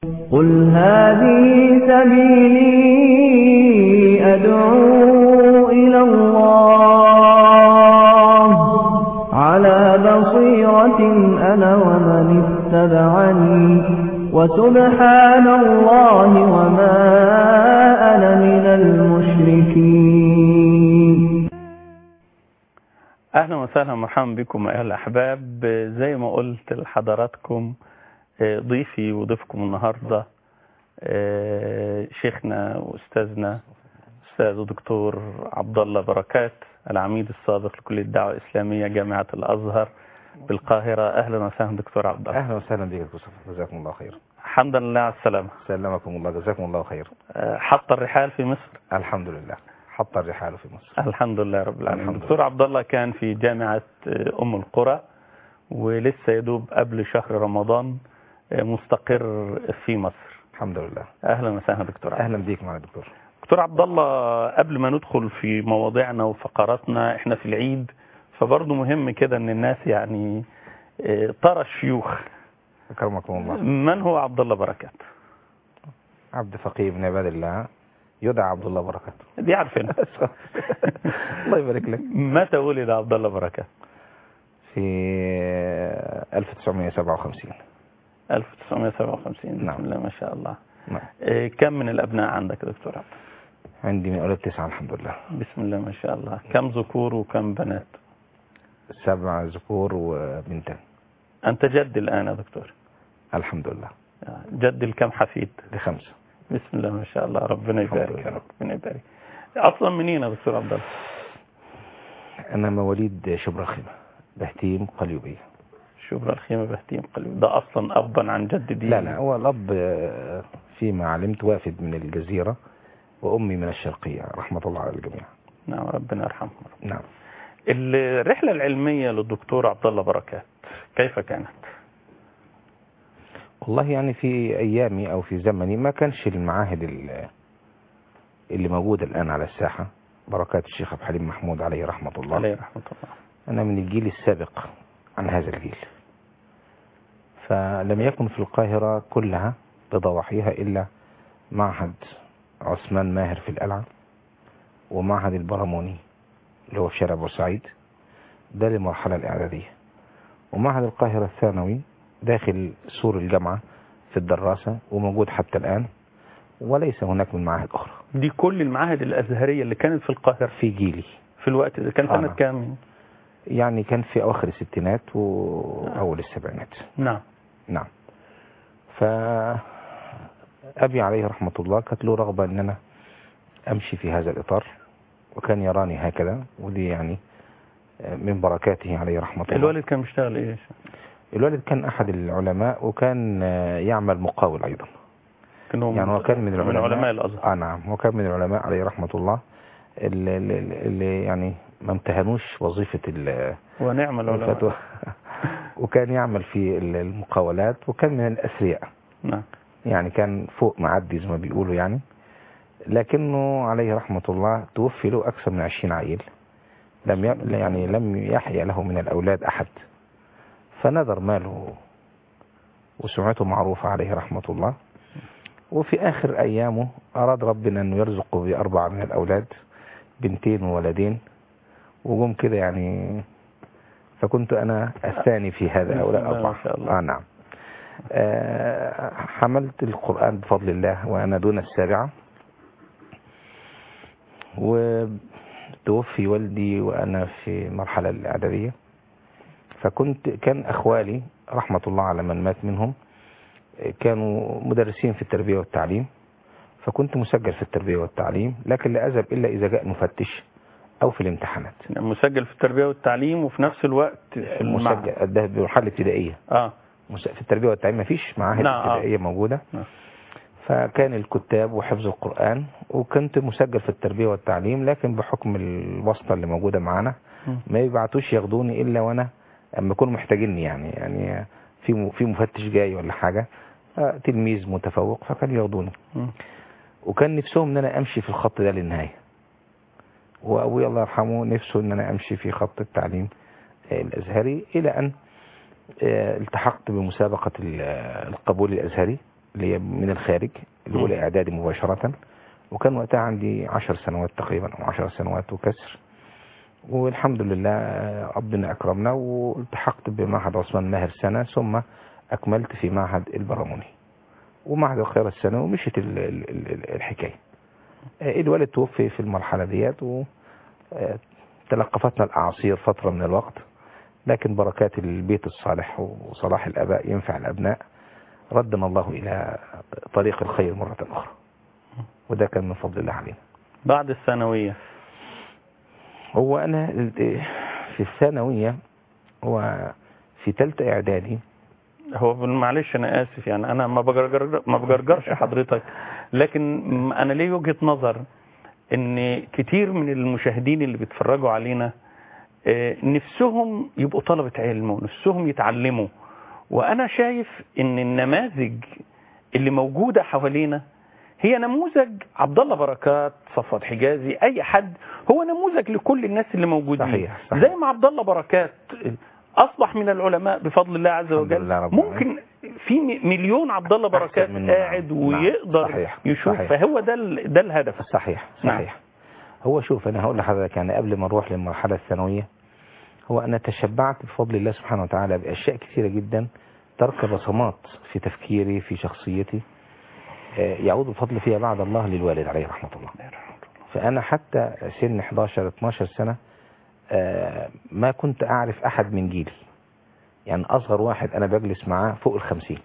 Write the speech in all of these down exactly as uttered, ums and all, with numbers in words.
قل هذه سبيلي أدعو إلى الله على بصيرة أنا ومن اتبعني وسبحان الله وما أنا من المشركين. أهلا وسهلا مرحبا بكم أيها الأحباب. زي ما قلت لحضراتكم ضيفي وضيفكم النهاردة شيخنا وأستاذنا أستاذ دكتور عبد الله بركات، العميد السابق لكلية الدعوة الإسلامية جامعة الأزهر بالقاهرة. أهلا وسهلا دكتور عبد الله. أهلا وسهلا بك دكتور، جزاكم الله خير. الحمد لله على السلامة. سلمكم الله، جزاكم الله خير. حط الرحال في مصر؟ الحمد لله، حط الرحال في مصر. الحمد لله رب العالمين. دكتور لله. عبد الله كان في جامعة أم القرى ولسه يدوب قبل شهر رمضان مستقر في مصر. الحمد لله. أهلا وسهلا دكتور. أهلا بيك معنا دكتور. دكتور عبد الله، قبل ما ندخل في مواضيعنا وفقراتنا، احنا في العيد فبرضه مهم كده ان الناس يعني ترى الشيوخ. أكرمكم الله. من هو عبد الله بركات؟ عبد فقيه من عباد الله يدعى عبد الله بركات. دي عارفينها. الله يبارك لك. متى ولد عبد الله بركات؟ في ألف وتسعمائة وسبعة وخمسين. ألف وتسعمائة وسبعة وخمسين. نعم. بسم الله ما شاء الله. نعم. كم من الأبناء عندك يا دكتور عبد؟ عندي من أولاد تسعة الحمد لله. بسم الله ما شاء الله. كم ذكور وكم بنات؟ سبع ذكور وبنتان. أنت جد الآن يا دكتور؟ الحمد لله. جد الكم حفيد؟ لخمسة. بسم الله ما شاء الله. ربنا يبارك يا رب. ربنا يبارك. أصلا منين يا دكتور عبد الله؟ أنا مواليد شبرا الخيمة بهتيم قليوبية. شبرا الخيمة بهتيم قليوبية. ده أصلا أبا عن جد دي؟ لا لا، هو الأب فيما علمت وافد من الجزيرة وأمي من الشرقية، رحمة الله على الجميع. نعم ربنا يرحمه. نعم. الرحلة العلمية للدكتور عبد الله بركات كيف كانت؟ والله يعني في أيامي أو في زمني ما كانش المعاهد اللي موجودة الآن على الساحة، بركات الشيخ عبد الحليم محمود عليه رحمة الله. عليه رحمة الله. أنا من الجيل السابق عن هذا الجيل، فلم يكن في القاهرة كلها بضواحيها إلا معهد عثمان ماهر في القلعة ومعهد البرموني اللي هو في شارع بورسعيد، ده للمرحلة الإعدادية، ومعهد القاهرة الثانوي داخل سور الجامعة في الدراسة وموجود حتى الآن، وليس هناك من معاهد أخرى. دي كل المعاهد الأزهرية اللي كانت في القاهرة في جيلي في الوقت ده كان سنة آه. كام؟ يعني كان في أواخر الستينات وأول السبعينات. نعم. نعم. فأبي عليه رحمة الله كانت له رغبة أن أنا أمشي في هذا الإطار، وكان يراني هكذا، ودي يعني من بركاته عليه رحمة الله. الوالد كان بيشتغل إيه؟ الوالد كان أحد العلماء وكان يعمل مقاول أيضا. يعني هو كان من العلماء, من علماء الأزهر. آه نعم، هو كان من العلماء عليه رحمة الله اللي, اللي يعني ما امتهنوش وظيفة ونعم العلماء. وكان يعمل في المقاولات، وكان من الأثرياء. نعم. يعني كان فوق معدي زي ما بيقولوا يعني، لكنه عليه رحمة الله توفي له أكثر من عشرين عيل، لم ي... يعني لم يحيا له من الأولاد أحد، فنذر ماله وسمعته معروفة عليه رحمة الله. وفي آخر أيامه أراد ربنا أنه يرزقه بأربعة من الأولاد، بنتين وولدين، وقوم كده يعني، فكنت أنا الثاني في هذا هؤلاء الأربعة. آه نعم. آه حملت القرآن بفضل الله وأنا دون السابعة، وتوفي والدي وأنا في مرحلة الإعدادية، فكنت كان أخوالي رحمة الله على من مات منهم كانوا مدرسين في التربية والتعليم، فكنت مسجل في التربية والتعليم، لكن لا أذهب إلا إذا جاء مفتش أو في الامتحانات. مسجل في التربية والتعليم وفي نفس الوقت في مسجل ده بمرحلة ابتدائية. آه. في التربية والتعليم ما فيش معاهد ابتدائية موجودة. نعم. فكان الكتاب وحفظ القرآن، وكنت مسجل في التربية والتعليم، لكن بحكم الواسطة اللي موجودة معانا ما يبعتوش ياخدوني إلا وأنا أما يكونوا محتاجيني، يعني يعني في في مفتش جاي ولا حاجة، تلميذ متفوق، فكان ياخدوني. وكان نفسهم ان انا امشي في الخط ده للنهاية، وابوي الله يرحمه نفسه ان انا امشي في خط التعليم الازهري، الى ان التحقت بمسابقة القبول الازهري اللي هي من الخارج اللي هو الاعدادي مباشرة. وكان وقتها عندي عشر سنوات تقريبا او عشر سنوات وكسر، والحمد لله ربنا اكرمنا والتحقت بمعهد عثمان ماهر سنة، ثم اكملت في معهد البراموني ومعهد الخير السنة، ومشيت الحكاية. الوالد توفي في المرحلة ديت وتلقفتنا الأعاصير فترة من الوقت، لكن بركات البيت الصالح وصلاح الآباء ينفع الأبناء، ردنا الله إلى طريق الخير مرة أخرى، وده كان من فضل الله علينا. بعد الثانوية هو أنا في الثانوية هو في ثالثة إعدادي. هو معلش أنا آسف يعني أنا ما بجرجر ما بجرجرش حضرتك، لكن أنا ليه وجهة نظر إن كتير من المشاهدين اللي بيتفرجوا علينا نفسهم يبقوا طلبة علم ونفسهم يتعلموا، وأنا شايف إن النماذج اللي موجودة حوالينا هي نموذج عبد الله بركات، صفوت حجازي، أي حد هو نموذج لكل الناس اللي موجودين. صحيح. صحيح. زي ما عبد الله بركات أصبح من العلماء بفضل الله عز وجل، ممكن في مليون عبد الله بركات قاعد ويقدر صحيح. يشوف. صحيح. فهو ده ده الهدف. صحيح صحيح. نعم. هو شوف أنا هقول لحضرتك يعني قبل ما نروح للمرحلة الثانوية، هو أنا تشبعت بفضل الله سبحانه وتعالى بأشياء كثيرة جدا ترك بصمات في تفكيري في شخصيتي يعود الفضل فيها بعد الله للوالد عليه رحمة الله. فأنا حتى سن احداشر اتناشر سنة ما كنت أعرف أحد من جيلي، يعني أصغر واحد أنا بجلس معاه فوق الخمسين.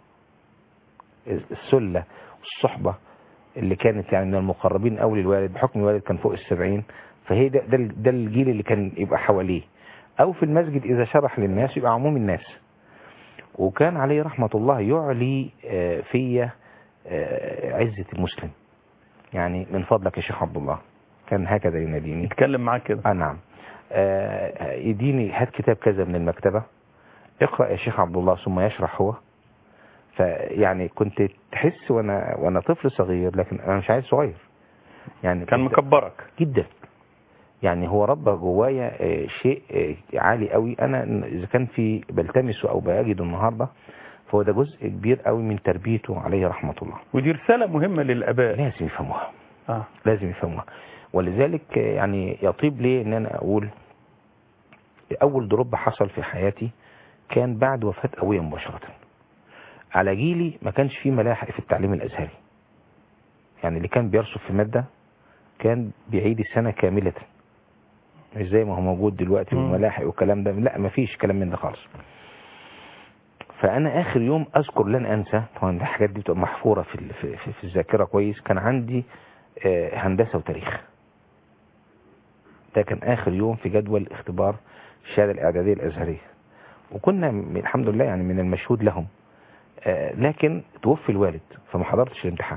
السلة والصحبة اللي كانت يعني من المقربين أوي للوالد بحكم الوالد كان فوق السبعين، فهي ده, ده, ده الجيل اللي كان يبقى حواليه، أو في المسجد إذا شرح للناس يبقى عموم الناس. وكان عليه رحمة الله يعلي فيا عزة المسلم، يعني من فضلك يا شيخ عبد الله، كان هكذا يناديني يتكلم معاك كده. آه نعم. آه يديني هات كتاب كذا من المكتبة، اقرأ يا شيخ عبد الله، ثم يشرح هو. فيعني كنت تحس وانا وانا طفل صغير، لكن انا مش عايز صغير يعني، كان مكبرك جدا. يعني هو ربى جوايا شيء عالي قوي، انا اذا كان في بلتمسه او بأجده النهارده فهو ده جزء كبير قوي من تربيته عليه رحمة الله. ودي رسالة مهمة للآباء لازم يفهموها. آه. لازم يفهموها. ولذلك يعني يطيب لي ان انا اقول اول ضرب حصل في حياتي كان بعد وفاة ابويا مباشرة. على جيلي ما كانش فيه ملاحق في التعليم الازهري، يعني اللي كان بيرسب في مادة كان بيعيد السنة كاملة، مش زي ما هو موجود دلوقتي والملاحق والكلام ده، لا ما فيش كلام من ده خالص. فانا اخر يوم اذكر لن انسى، طبعا الحاجات دي بتبقى محفورة في في, في الذاكرة كويس، كان عندي هندسة وتاريخ. ده كان اخر يوم في جدول اختبار الشهادة الاعدادية الازهرية، وكنا الحمد لله يعني من المشهود لهم، لكن توفي الوالد فما حضرتش الامتحان،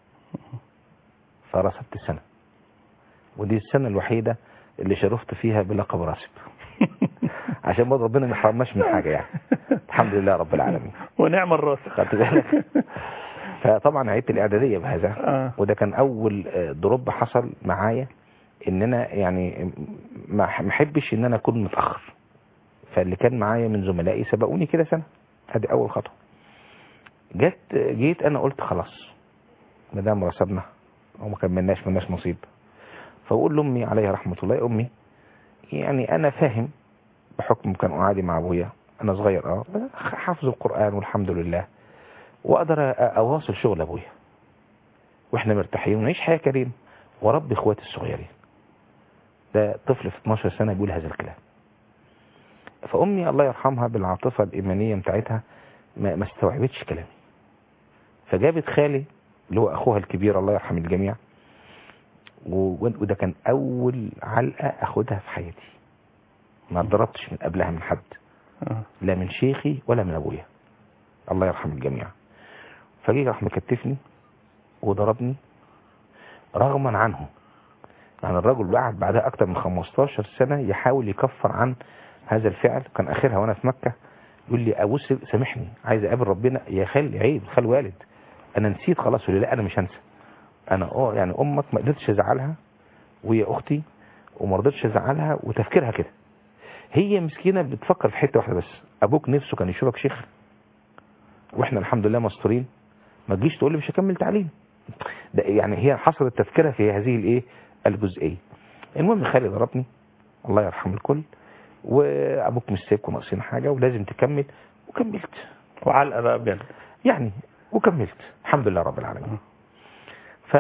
فرصدت السنة، ودي السنة الوحيدة اللي شرفت فيها بلقب راسب عشان برضه ربنا ما يحرمناش من حاجة يعني. الحمد لله رب العالمين ونعم الراسب. خدت بالك. فطبعا عيدت الاعدادية بهذا آه. وده كان اول ضرب حصل معايا، ان انا يعني ما احبش ان انا اكون متأخر، فاللي كان معايا من زملائي سبقوني كده سنة، هذه اول خطوة. جت جيت انا قلت خلاص ما دام رسبنا وما كملناش مالناش نصيب، فاقول لامي عليها رحمه الله، يا امي يعني انا فاهم بحكم كان قعدي مع ابويا انا صغير اه حافظ القران والحمد لله، واقدر اواصل شغل ابويا واحنا مرتاحين ونعيش حياه كريمه وربي اخواتي الصغيرين. ده طفل في اتناشر سنه بيقول هذا الكلام. فامي الله يرحمها بالعاطفه الايمانيه بتاعتها ما استوعبتش كلامي، فجابت خالي اللي هو اخوها الكبير الله يرحم الجميع، وده كان اول علقه اخدها في حياتي، ما ضربتش من قبلها من حد، لا من شيخي ولا من ابويا الله يرحم الجميع. فجي راح مكتفني وضربني رغما عنه، يعني الرجل قعد بعدها اكتر من خمستاشر سنه يحاول يكفر عن هذا الفعل. كان اخرها وانا في مكه يقول لي ابوس سامحني عايز اقابل ربنا، يا خال عيب خال والد انا نسيت خلاص. يقول لي لا انا مش هنسى، انا اه يعني امك ما قدرتش ازعلها وهي اختي وما رضيتش ازعلها، وتفكيرها كده هي مسكينه بتفكر في حته واحده بس، ابوك نفسه كان يشوفك شيخ واحنا الحمد لله مستورين ما تجيش تقول لي مش هكمل تعليم. ده يعني هي حصلت تذكرة في هذه الايه الجزئية. المهم خالي ضربني الله يرحم الكل، وابوك مش سايبكم ناقصين حاجة ولازم تكمل، وكملت. وعلقة بقى بجد يعني وكملت الحمد لله رب العالمين. ف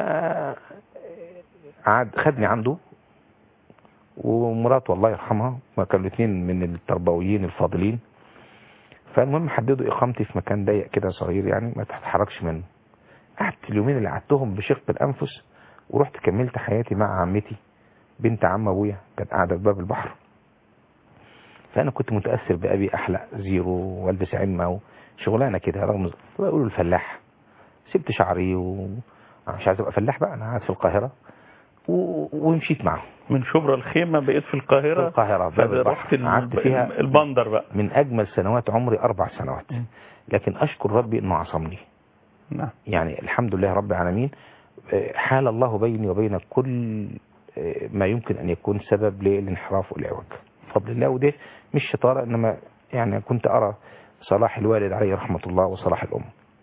عاد خدني عنده ومراته الله يرحمها، ما كانوا الاثنين من التربويين الفاضلين. فالمهم حددوا اقامتي في مكان ضيق كده صغير يعني ما تتحركش منه. قعدت اليومين اللي قعدتهم بشق الانفس، ورحت كملت حياتي مع عمتي بنت عم ابويا، كانت قاعده في باب البحر. فانا كنت متاثر بابي، احلق زيرو والبس عمه وشغلانه كده، رغم بيقولوا الفلاح. سبت شعري ومش عايز ابقى فلاح بقى، انا قاعد في القاهره و... ومشيت معه. من شبرا الخيمة بقيت في القاهرة. في القاهرة باب البحر قعدت فيها البندر بقى. من أجمل سنوات عمري أربع سنوات. لكن أشكر ربي إنه عصمني. نعم. يعني الحمد لله رب العالمين حال الله بيني وبين كل ما يمكن أن يكون سبب للانحراف والعوج بفضل الله. وده مش شطارة، إنما يعني كنت أرى صلاح الوالد عليه رحمة الله وصلاح الأم.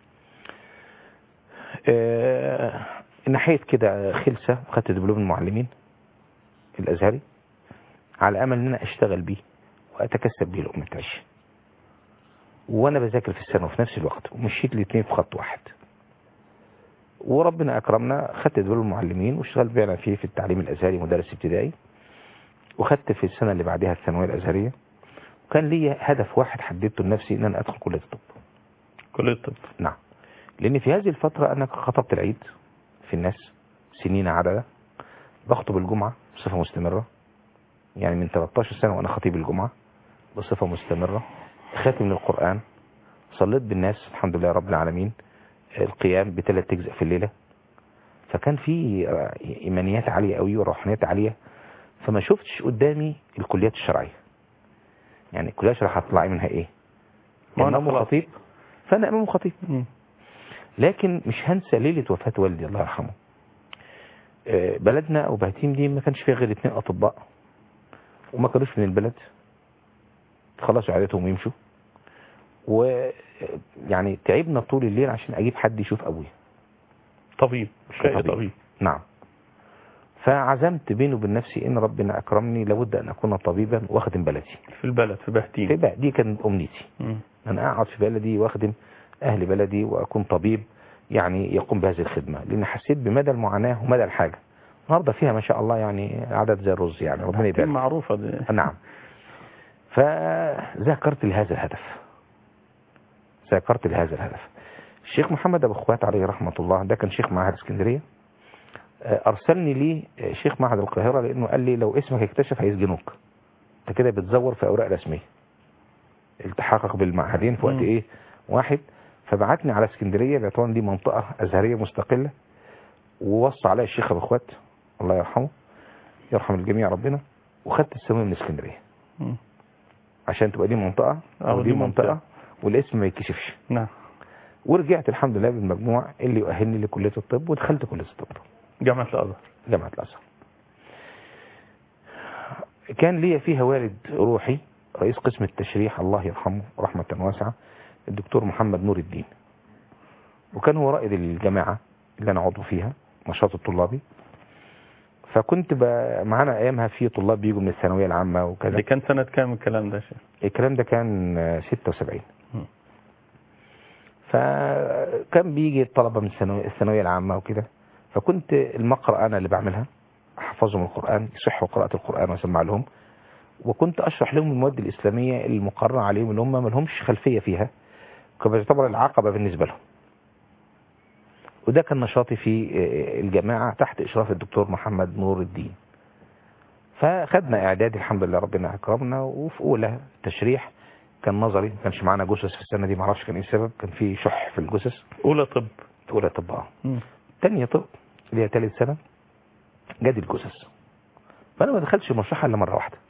نحيت كده خلسة، خدت دبلوم المعلمين الأزهري على أمل أن أنا أشتغل بيه وأتكسب بيه لقمة عيش، وأنا بذاكر في السنة وفي نفس الوقت، ومشيت الاثنين في خط واحد. وربنا أكرمنا، خدت دبلوم المعلمين واشتغلت فعلا فيه في التعليم الأزهري مدرس ابتدائي، وخدت في السنة اللي بعدها الثانوية الأزهرية. وكان لي هدف واحد حددته لنفسي، إن أنا أدخل كلية الطب. كلية الطب. نعم. لأن في هذه الفترة أنا خطبت العيد في الناس سنين عددة، بخطب الجمعة بصفة مستمرة، يعني من ثلاثة عشر سنة وأنا خطيب الجمعة بصفة مستمرة، خاتم للقرآن، صليت بالناس الحمد لله رب العالمين القيام بثلاث أجزاء في الليلة. فكان في إيمانيات عالية قوي وروحانيات عالية. فما شفتش قدامي الكليات الشرعية، يعني الكلية الشرعية هتطلع منها إيه؟ إمام خطيب، فأنا إمام خطيب. م. لكن مش هنسى ليلة وفاة والدي الله يرحمه. بلدنا أو بهتيم دي ما كانش فيها غير اثنين أطباء، وما كانوش من البلد، خلصوا عائلتهم ويمشوا. ويعني تعبنا طول الليل عشان أجيب حد يشوف أبويا طبيب. شيء طبيب. طبيب. نعم. فعزمت بيني وبين نفسي إن ربنا أكرمني لابد أن أكون طبيبا واخدم بلدي في البلد في بهتيم. في بلد. دي كانت أمنيتي، أنا أقعد في بلدي واخدم أهل بلدي وأكون طبيب يعني يقوم بهذه الخدمة، لأن حسيت بمدى المعاناة ومدى الحاجة. النهارده فيها ما شاء الله يعني عدد زي الرز، يعني ربنا يبارك. معروفة دي. نعم. فذكرت لهذا الهدف ذكرت لهذا الهدف الشيخ محمد أبو خوات عليه رحمة الله، ده كان شيخ معهد اسكندرية، أرسلني لي شيخ معهد القاهرة، لأنه قال لي لو اسمك يكتشف هيسجنوك، انت كده بتزور في أوراق رسمية التحقق بالمعهدين في وقت إيه واحد. فبعتني على اسكندرية باعتبار دي منطقة أزهرية مستقلة، ووصى عليها الشيخ أبو خوات الله يرحمه يرحم الجميع ربنا، وخدت الثانوية من اسكندرية م. عشان تبقى دي منطقة أو دي منطقة, منطقة والاسم ما يكشفش. نعم. ورجعت الحمد لله بالمجموع اللي يؤهلني لكلية الطب، ودخلت كلية الطب جامعة الأزهر. جامعة الأزهر. كان لي فيها والد روحي رئيس قسم التشريح الله يرحمه رحمة واسعة الدكتور محمد نور الدين، وكان هو رائد الجامعة اللي أنا عضو فيها نشاط الطلابي. فكنت معانا أيامها في طلاب بيجوا من الثانوية العامة وكذا. دي كان سنة كام الكلام ده شيء؟ الكلام ده كان ستة وسبعين. فكان بيجي الطلبة من الثانوية العامة وكده، فكنت المقرأ أنا اللي بعملها، أحفظهم القرآن، يصحوا قراءة القرآن وأسمع لهم، وكنت أشرح لهم المواد الإسلامية المقررة عليهم اللي هم ما لهمش خلفية فيها، كان يعتبر العقبة بالنسبة لهم. وده كان نشاطي في الجماعة تحت إشراف الدكتور محمد نور الدين. فخدنا إعداد الحمد لله ربنا أكرمنا، وفي أولى تشريح كان نظري، ما كانش معانا جثث في السنة دي، معرفش كان إيه السبب، كان في شح في الجثث. أولى طب. أولى طب اه. تانية طب اللي هي تالت سنة جاد الجثث، فأنا ما دخلتش المرشحة إلا مرة واحدة.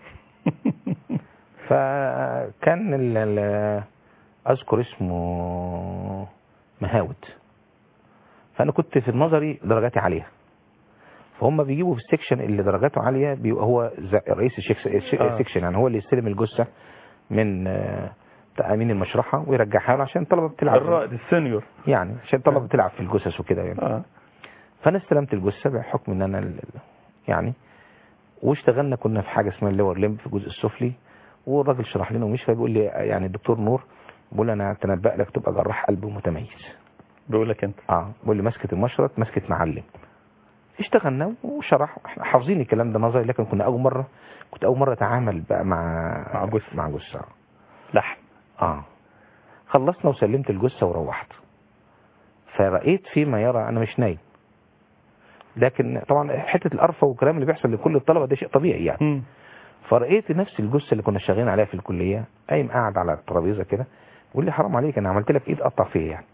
فكان ال أذكر اسمه مهاود، فأنا كنت في النظري درجاتي عالية، فهم بيجيبوا في السكشن اللي درجاته عالية بيبقى هو رئيس السكشن، يعني هو اللي يستلم الجثة من امين المشرحه ويرجعها له عشان الطلبه بتلعب الرائد السينيور يعني عشان الطلبه بتلعب في الجثث وكده يعني. اه فانا استلمت الجثه بحكم ان انا ال- يعني واشتغلنا كنا في حاجه اسمها اللور ليمب في الجزء السفلي، والراجل شرح لنا ومش فبيقول لي يعني الدكتور نور بيقول لي انا اتنبأ لك تبقى جراح قلب متميز. بيقول لك انت اه بيقول لي مسكه المشرط مسكه معلم. اشتغلنا وشرح، احنا حافظين الكلام ده نظري، لكن كنا اول مره كنت اول مره اتعامل بقى مع مع جثة. مع جثه لحم. اه خلصنا وسلمت الجثه وروحت، فرأيت فيما يرى انا مش نايم، لكن طبعا حته القرفه والكلام اللي بيحصل لكل الطلبه ده شيء طبيعي يعني. مم. فرأيت نفس الجثه اللي كنا شغالين عليها في الكليه قايم قاعد على الترابيزه كده بيقول لي حرام عليك انا عملت لك ايد قطع فيها يعني.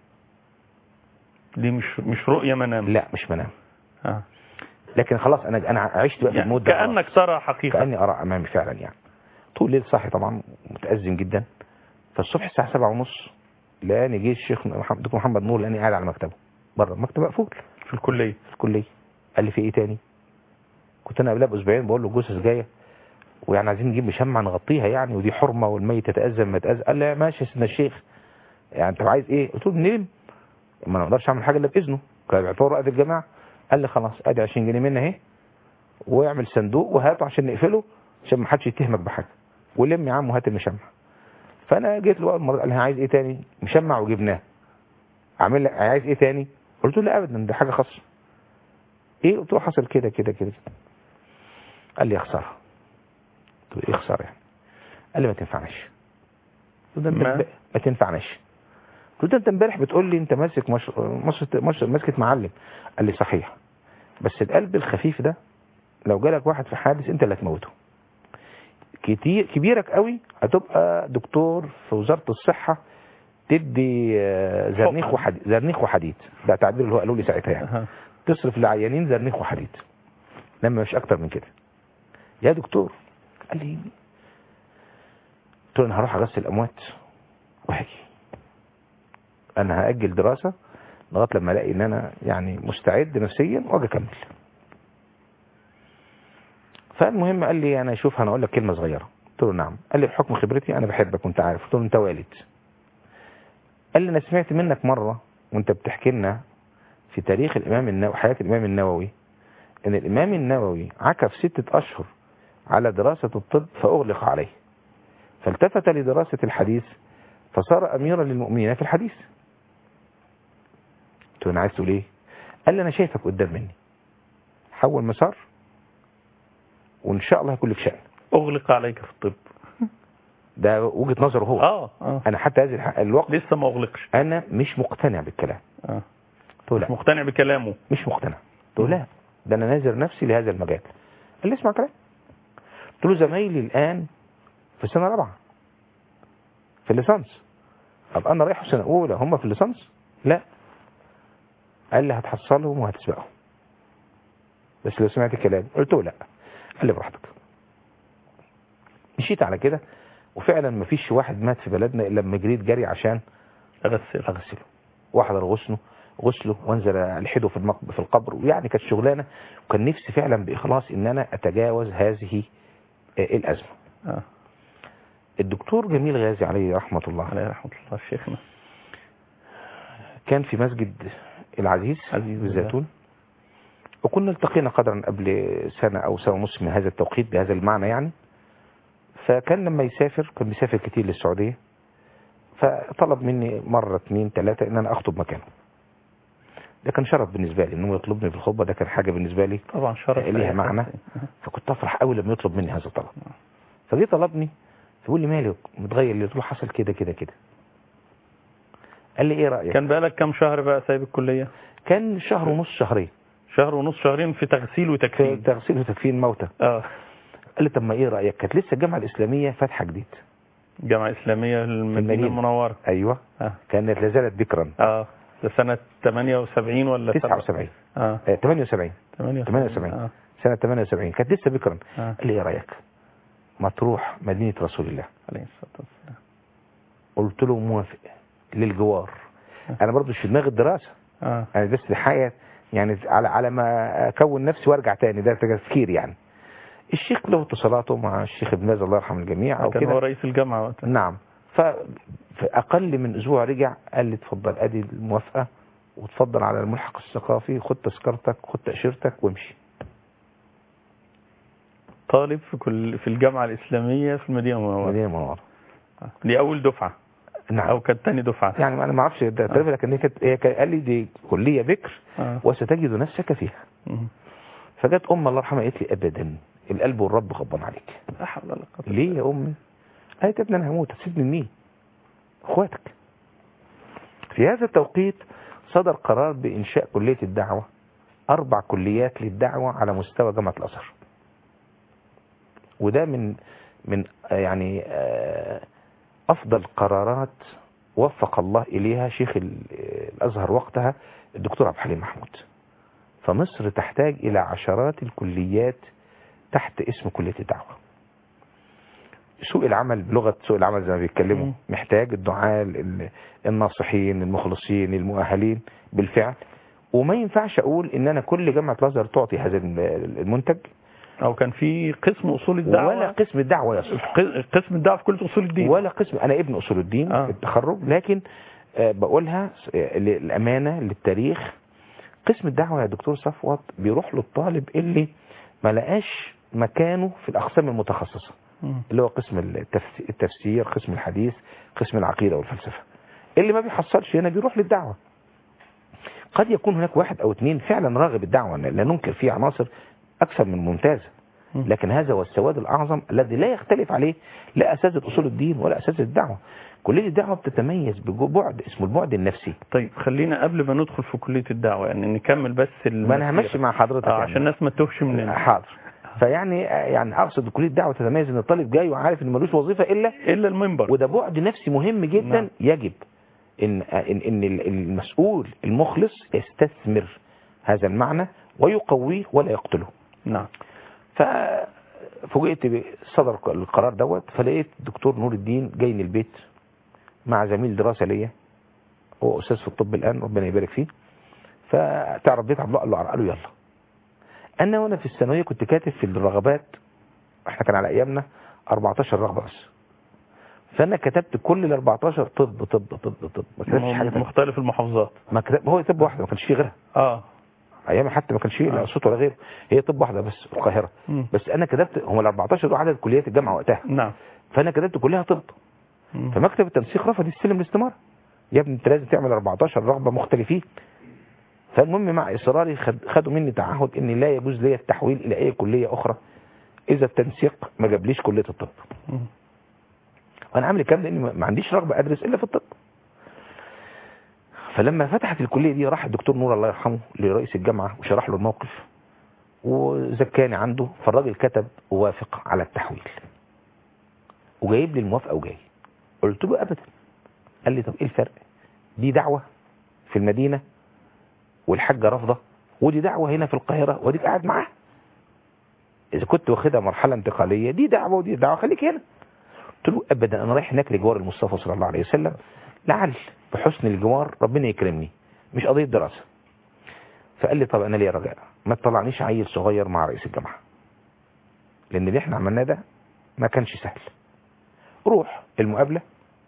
دي مش مش رؤيه منام. لا مش منام، اه لكن خلاص انا انا عشت بقى في يعني المود ده كانك خلاص. ترى حقيقه. كاني ارى امامي فعلا يعني. طول الليل صاحي طبعا متأزم جدا. فالصبح الساعه سبعة ونص لاني جه الشيخ محمد دكتور محمد نور لاني قاعد على مكتبه بره، المكتب مقفول في الكليه. في الكليه. قال لي في ايه تاني؟ كنت انا قبلها باسبوعين بقول له الجثث جايه ويعني عايزين نجيب مشمع نغطيها يعني ودي حرمه والميت يتأذى ما يتأذى. قال لي ماشي يا سيدنا الشيخ يعني انت عايز ايه؟ قلت له نلم ما انا ما اقدرش اعمل حاجه الا باذنه، كان بيعتبر رائد الجماعه. قال لي خلاص ادي عشرين جنيه منها اهي واعمل صندوق وهاته عشان نقفله عشان ما حدش يتهمك بحاجه، ولم يا عم وهات المشمع. فانا جيت له اول مره قال لي عايز ايه تاني؟ مشمع وجبناه. عامل لك عايز ايه تاني؟ قلت له لا ابدا ده حاجه خاصه. ايه؟ قلت له حصل كده كده كده. قال لي يا خساره. قلت له ايه خساره يعني؟ قال لي ما تنفعناش. قلت له ده انت ما, ما تنفعناش. قلت له انت امبارح بتقول لي انت ماسك مش... مش... مش... ماسكه معلم. قال لي صحيح بس القلب الخفيف ده لو جالك واحد في حادث انت اللي هتموته. كتير كبيرك قوي هتبقى دكتور في وزارة الصحة تدي زرنيخ وحديد زرنيخ وحديد ده تعبير اللي هو قالوا لي ساعتها يعني. تصرف لعيانين زرنيخ وحديد لما مش اكتر من كده. يا دكتور قال لي قلت له انا هروح اغسل الاموات وهاجي، انا هاجل دراسة لغايه لما الاقي ان انا يعني مستعد نفسيا واجي اكمل. فالمهم قال لي انا شوف انا اقول لك كلمه صغيره. قلت له نعم. قال لي بحكم خبرتي انا بحبك وانت عارف. قلت له انت والد. قال لي انا سمعت منك مره وانت بتحكي لنا في تاريخ الامام النووي حياه الامام النووي ان الامام النووي عكف ستة اشهر على دراسه الطب فاغلق عليه فالتفت لدراسه الحديث فصار اميرا للمؤمنين في الحديث. قلت له انا عايز تقول ايه؟ قال لي انا شايفك قدام مني حول مسار وان شاء الله هيكون لك شأن. اغلق عليك في الطب. ده وجهة نظره هو. اه اه انا حتى هذه الوقت لسه ما اغلقش. انا مش مقتنع بالكلام. اه قلت له مش لا مقتنع بكلامه. مش مقتنع. قلت له لا ده انا ناظر نفسي لهذا المجال. قال لي اسمع كلام. قلت له زمايلي الان في سنه رابعه في الليسانس، طب انا رايح سنه اولى هم في الليسانس؟ لا. قال لي هتحصلهم وهتسبقهم بس لو سمعت الكلام. قلت له لا. قال لي براحتك. مشيت على كده وفعلا مفيش واحد مات في بلدنا الا لما جريت جري عشان اغسل اغسله واحضر غسله غسله وانزل الحده في المق... في القبر. ويعني كانت شغلانه وكان نفسي فعلا باخلاص ان انا اتجاوز هذه الازمه. اه الدكتور جميل غازي عليه رحمه الله عليه رحمه الله شيخنا كان في مسجد العزيز بالزيتون وكنا التقينا قدرا قبل سنه او سنه ونص من هذا التوقيت بهذا المعنى يعني. فكان لما يسافر كان بيسافر كتير للسعودية فطلب مني مرة اثنين ثلاثة ان انا اخطب مكانه. ده كان شرف بالنسبة لي انه يطلبني في الخطبة. ده كان حاجة بالنسبة لي طبعا شرف ليها معنى. فكنت افرح قوي لما يطلب مني هذا الطلب. فجي طلبني فبيقول لي مالك متغير لي؟ قلت له حصل كده كده كده. قال لي ايه رأيك؟ كان بقالك كام شهر بقى سايب الكلية؟ كان شهر ونص شهرين. شهر ونص شهرين في تغسيل وتكفين. في تغسيل وتكفين موتى. اه قال لي طب ما ايه رأيك؟ كانت لسه الجامعة الإسلامية فاتحة جديد. جامعة إسلامية المدينة المنورة. ايوه اه كانت لازالت ذكرا. اه ده سنة ثمانية وسبعين ولا تسعة وسبعين؟ اه ثمانية وسبعين ثمانية وسبعين آه. سنة ثمانية وسبعين كانت لسه بكرا. آه. قال لي ايه رأيك ما تروح مدينة رسول الله؟ عليه الصلاة والسلام. قلت له موافق للجوار. آه. انا برضو مش في دماغ الدراسة. اه انا بس حاجة يعني على على ما اكون نفسي وارجع تاني. ده تفكير يعني. الشيخ له اتصالاته مع الشيخ ابن باز الله يرحم الجميع او كان كده. هو رئيس الجامعة وقتها. نعم. ففي اقل من اسبوع رجع قال لي اتفضل ادي الموافقه، وتفضل على الملحق الثقافي، خد تذكرتك خد تاشيرتك وامشي. طالب في كل في الجامعه الاسلاميه في المدينه المنوره. المدينه المنوره دي اول دفعه. نعم. او كانت ثاني دفعه يعني انا ما اعرفش تقريبا، لكن هي كانت هي قال لي دي كليه بكر آه. وستجد نفسك فيها. مم. فجت ام الله يرحمها قالت لي ابدا القلب والرب غضبان عليك. لا حول ولا قوه. ليه يا امي؟ قالت يا ابني انا هموت، هتسيبني لمين؟ اخواتك. في هذا التوقيت صدر قرار بانشاء كليه الدعوه، اربع كليات للدعوه على مستوى جامعه الازهر. وده من من يعني افضل قرارات وفق الله اليها شيخ الازهر وقتها الدكتور عبد الحليم محمود. فمصر تحتاج الى عشرات الكليات تحت اسم كليه الدعوه. سوق العمل بلغه سوق العمل زي ما بيتكلموا محتاج الدعاة الناصحين المخلصين المؤهلين بالفعل. وما ينفعش اقول ان انا كل جامعه الازهر تعطي هذا المنتج، او كان في قسم اصول الدعوه ولا قسم الدعوه يصلح. قسم الدعوه في كليه اصول الدين ولا قسم. انا ابن اصول الدين آه. في التخرج، لكن آه بقولها للامانه للتاريخ، قسم الدعوه يا دكتور صفوت بيروح للطالب اللي ما لقاش مكانه في الاقسام المتخصصه، م. اللي هو قسم التفسير، قسم الحديث، قسم العقيده والفلسفه. اللي ما بيحصلش هنا بيروح للدعوه. قد يكون هناك واحد او اثنين فعلا راغب الدعوه، لا ننكر فيه عناصر اكثر من ممتازه، لكن هذا هو السواد الاعظم الذي لا يختلف عليه لا اساتذه اصول الدين ولا اساتذه الدعوه. كليه الدعوه بتتميز ببعد اسمه البعد النفسي. طيب خلينا قبل ما ندخل في كليه الدعوه يعني نكمل بس ما انا همشي مع حضرتك آه يعني. عشان الناس ما تتوهش مننا. حاضر. فيعني يعني اقصد كليه الدعوه تتميز ان الطالب جاي وعارف ان ملوش وظيفه الا الا المنبر، وده بعد نفسي مهم جدا. نعم. يجب ان ان ان المسؤول المخلص يستثمر هذا المعنى ويقويه ولا يقتله. نعم. ففوجئت بصدر القرار دوت، فلقيت دكتور نور الدين جاي من البيت مع زميل دراسه ليا، هو استاذ في الطب الان ربنا يبارك فيه. فتعرف بيت عبد الله، قال له قال له يلا. انا وانا في الثانويه كنت كاتب في الرغبات، احنا كان على ايامنا أربعتاشر رغبه بس، فانا كتبت كل ال أربعتاشر طب طب طب طب ما كتبتش حاجه مختلف المحافظات. ما كتب هو طب واحده ما كانش فيه غيرها. اه ايام حتى ما كانش فيه لا صوت ولا غيره، هي طب واحده بس في القاهره. م. بس انا كتبت هم ال أربعتاشر دول عدد كليات الجامعه وقتها. نعم. فانا كتبت كلها طب. م. فمكتب التنسيق رفض يستلم الاستماره. يا ابني انت لازم تعمل أربعتاشر رغبه مختلفين. فالمهم مع اصراري خد خدوا مني تعهد ان لا يجوز لي التحويل الى اي كليه اخرى اذا التنسيق ما جابليش كليه الطب. م. وانا عامل الكلام لاني ما عنديش رغبه ادرس الا في الطب. فلما فتحت الكليه دي راح الدكتور نور الله يرحمه لرئيس الجامعه وشرح له الموقف وزكاني عنده، فالراجل كتب وافق على التحويل وجايب لي الموافقه وجاي. قلت له ابدا. قال لي طب ايه الفرق؟ دي دعوه في المدينه والحاجه رافضه، ودي دعوه هنا في القاهره واديك قاعد معاها. اذا كنت واخدها مرحله انتقاليه دي دعوه ودي دعوه خليك هنا. قلت له ابدا، انا رايح هناك لجوار المصطفى صلى الله عليه وسلم، لعل بحسن الجوار ربنا يكرمني، مش قضيه دراسه. فقال لي طب انا ليه رجاء ما تطلعنيش عيل صغير مع رئيس الجامعه، لان اللي احنا عملناه ده ما كانش سهل. روح المقابله،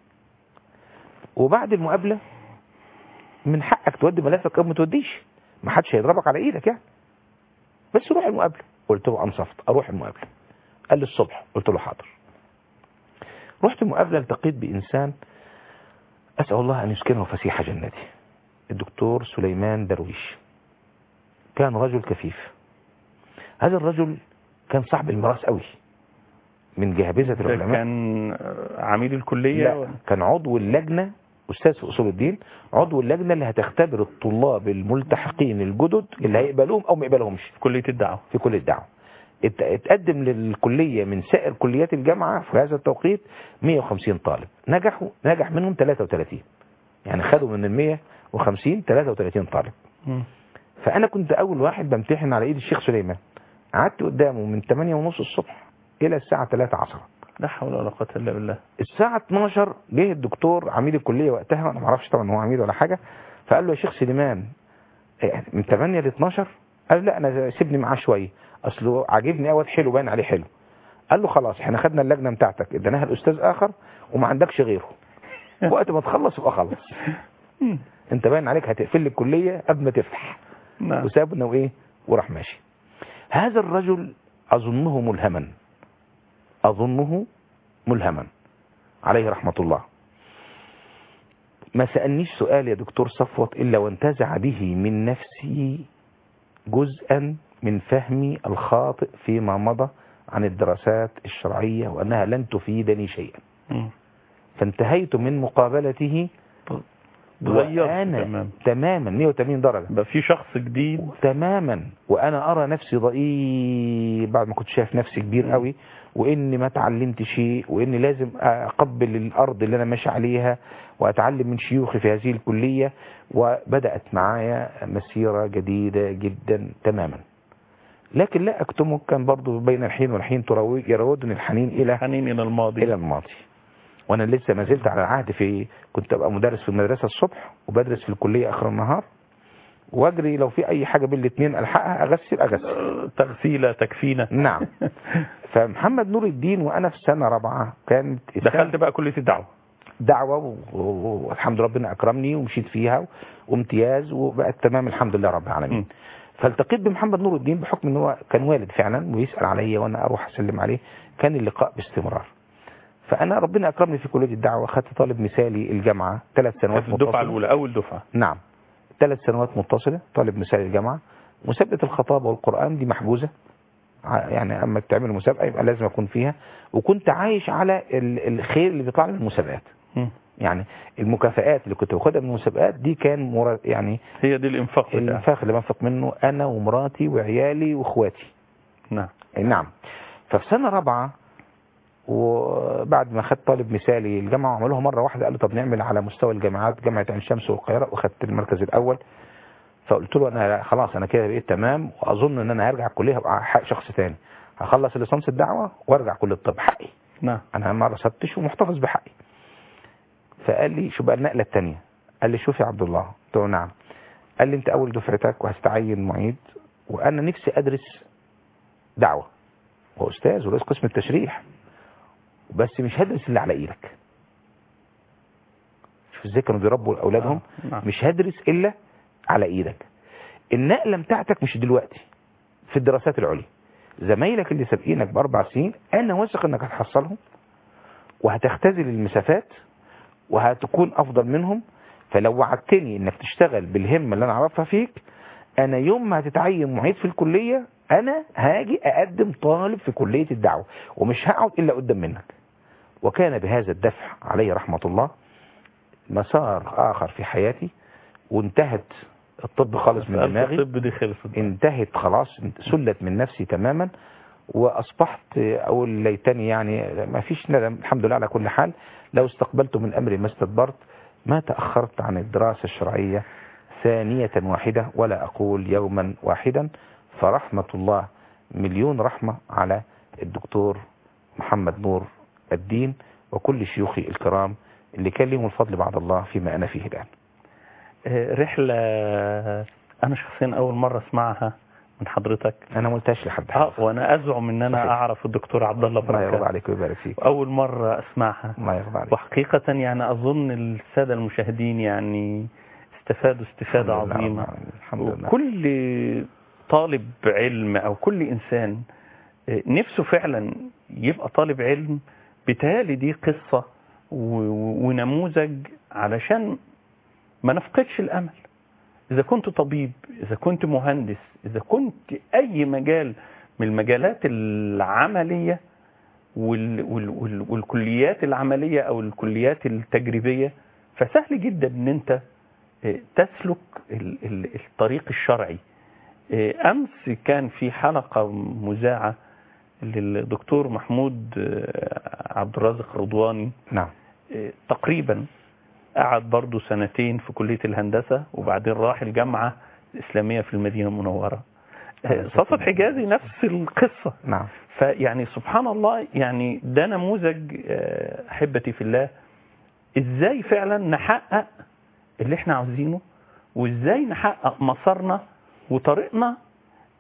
وبعد المقابله من حقك تودي ملفك او ما توديش، ما حدش هيضربك على ايدك يعني، بس روح المقابله. قلت له انصفت اروح المقابله. قال لي الصبح. قلت له حاضر. رحت المقابله، التقيت بانسان اسال الله ان يسكنه فسيح جنته، الدكتور سليمان درويش. كان رجل كفيف. هذا الرجل كان صاحب الميراث قوي من جهابذه العلماء. كان عميد الكليه؟ لا، كان عضو اللجنه، استاذ في اصول الدين، عضو اللجنه اللي هتختبر الطلاب الملتحقين الجدد اللي هيقبلوهم او ما يقبلهمش في كليه الدعوه. في كليه الدعوه اتقدم للكليه من سائر كليات الجامعه في هذا التوقيت مية وخمسين طالب، نجحوا نجح منهم ثلاثة وثلاثين، يعني خدوا من ال مية وخمسين ثلاثة وثلاثين طالب. م. فانا كنت اول واحد بمتحن على ايد الشيخ سليمان، قعدت قدامه من ثمانية ونص الصبح الى الساعه ثلاثة عصرا. لا حول ولا قوه الا بالله. الساعه اتناشر جه الدكتور عميد الكليه وقتها، انا ما اعرفش طبعا هو عميد ولا حاجه، فقال له يا شيخ سليمان من ثمانية ل اتناشر. قال لا انا سيبني معاه شويه، اصله عاجبني قوي، حلو باين عليه حلو. قال له خلاص احنا خدنا اللجنة بتاعتك اديناها الأستاذ آخر وما عندكش غيره، وقت ما تخلص يبقى خلص، انت باين عليك هتقفل لي الكلية قبل ما تفتح. نعم. وسابنا وايه وراح ماشي. هذا الرجل أظنه ملهما، أظنه ملهما عليه رحمة الله. ما سألنيش سؤال يا دكتور صفوت إلا وانتزع به من نفسي جزءا من فهمي الخاطئ فيما مضى عن الدراسات الشرعية وأنها لن تفيدني شيئا. مم. فانتهيت من مقابلته تغيرت تماما تماما مئة وثمانين درجة، بقى في شخص جديد تماما. وأنا أرى نفسي ضئيل بعد ما كنت شايف نفسي كبير قوي، وإني ما اتعلمت شيء، وإني لازم أقبل الأرض اللي أنا ماشي عليها وأتعلم من شيوخي في هذه الكلية. وبدأت معايا مسيرة جديدة جدا تماما. لكن لا أكتمه، كان برضو بين الحين والحين يراودني الحنين إلى حنين إلى الماضي إلى الماضي. وأنا لسه ما زلت على العهد، في كنت أبقى مدرس في المدرسة الصبح وبدرس في الكلية آخر النهار، واجري لو في أي حاجة بين الاثنين ألحقها أغسل أغسل تغسيلة تكفينة. نعم. فمحمد نور الدين وأنا في سنة رابعة كانت دخلت بقى كلية الدعوة دعوة، والحمد لله ربنا أكرمني ومشيت فيها وامتياز وبقت تمام الحمد لله رب العالمين. فالتقيت بمحمد نور الدين بحكم ان هو كان والد فعلا ويسأل عليا وانا اروح اسلم عليه، كان اللقاء باستمرار. فانا ربنا اكرمني في كلية الدعوة، خدت طالب مثالي الجامعة ثلاث سنوات متصلة. الدفعة الاولى اول دفعة. نعم ثلاث سنوات متصلة طالب مثالي الجامعة. مسابقة الخطابة والقرآن دي محجوزة، يعني اما تعمل مسابقة يبقى لازم اكون فيها. وكنت عايش على الخير اللي بيطلع من المسابقات. م. يعني المكافآت اللي كنت باخدها من المسابقات دي كان مراد، يعني هي دي الانفاق بتاعي. الانفاق اللي بنفق منه انا ومراتي وعيالي واخواتي. نعم نعم. ففي سنة رابعة وبعد ما خدت طالب مثالي الجامعة وعملوها مرة واحدة، قالوا طب نعمل على مستوى الجامعات، جامعة عين شمس والقاهرة، وخدت المركز الاول. فقلت له انا خلاص انا كده بقيت تمام، واظن ان انا هرجع الكليه هبقى حق شخص تاني، هخلص ليسانس الدعوه وارجع كليه الطب حقي. نعم. انا ما رصدتش ومحتفظ بحقي. فقال لي شو بقى النقله الثانيه؟ قال لي شوف يا عبد الله. قلت له نعم. قال لي انت اول دفعتك وهستعين معيد، وانا نفسي ادرس دعوه واستاذ ورئيس قسم التشريح، بس مش هدرس اللي على ايدك. شوف ازاي كانوا بيربوا اولادهم. آه. نعم. مش هدرس الا على ايدك. النقله بتاعتك مش دلوقتي في الدراسات العليا، زمايلك اللي سابقينك باربع سنين انا واثق انك هتحصلهم وهتختزل المسافات وهتكون افضل منهم. فلو وعدتني انك تشتغل بالهمه اللي انا اعرفها فيك، انا يوم ما هتتعين معيد في الكليه انا هاجي اقدم طالب في كليه الدعوه ومش هقعد الا قدام منك. وكان بهذا الدفع عليه رحمه الله مسار اخر في حياتي، وانتهت الطب خالص من دماغي. الطب دي خلصت، انتهت خلاص، سلت من نفسي تماما، واصبحت اقول ليتني يعني ما فيش ندم الحمد لله على كل حال. لو استقبلت من امري ما استدبرت، ما تاخرت عن الدراسه الشرعيه ثانيه واحده ولا اقول يوما واحدا. فرحمه الله مليون رحمه على الدكتور محمد نور الدين وكل شيوخي الكرام اللي كان لهم الفضل بعد الله فيما انا فيه الان. رحلة أنا شخصيا أول مرة أسمعها من حضرتك. أنا ما قلتهاش لحد. اه وأنا أزعم إن أنا صحيح. أعرف الدكتور عبد الله بركات. الله يرضى عليك ويبارك فيك. أول مرة أسمعها. الله يرضى عليك. وحقيقة يعني أظن السادة المشاهدين يعني استفادوا استفادة عظيمة. الحمد لله. كل طالب علم أو كل إنسان نفسه فعلا يبقى طالب علم، بتالي دي قصة ونموذج علشان ما نفقدش الأمل. إذا كنت طبيب، إذا كنت مهندس، إذا كنت أي مجال من المجالات العملية وال وال وال والكليات العملية أو الكليات التجريبية، فسهل جدا أن أنت تسلك الطريق الشرعي. أمس كان في حلقة مذاعة للدكتور محمود عبد الرازق رضواني. نعم. تقريبا قعد برضه سنتين في كلية الهندسة وبعدين راح الجامعة الإسلامية في المدينة المنورة. صفوت حجازي نفس القصة. نعم. فيعني سبحان الله، يعني ده نموذج أحبتي في الله إزاي فعلا نحقق اللي احنا عاوزينه، وإزاي نحقق مسارنا وطريقنا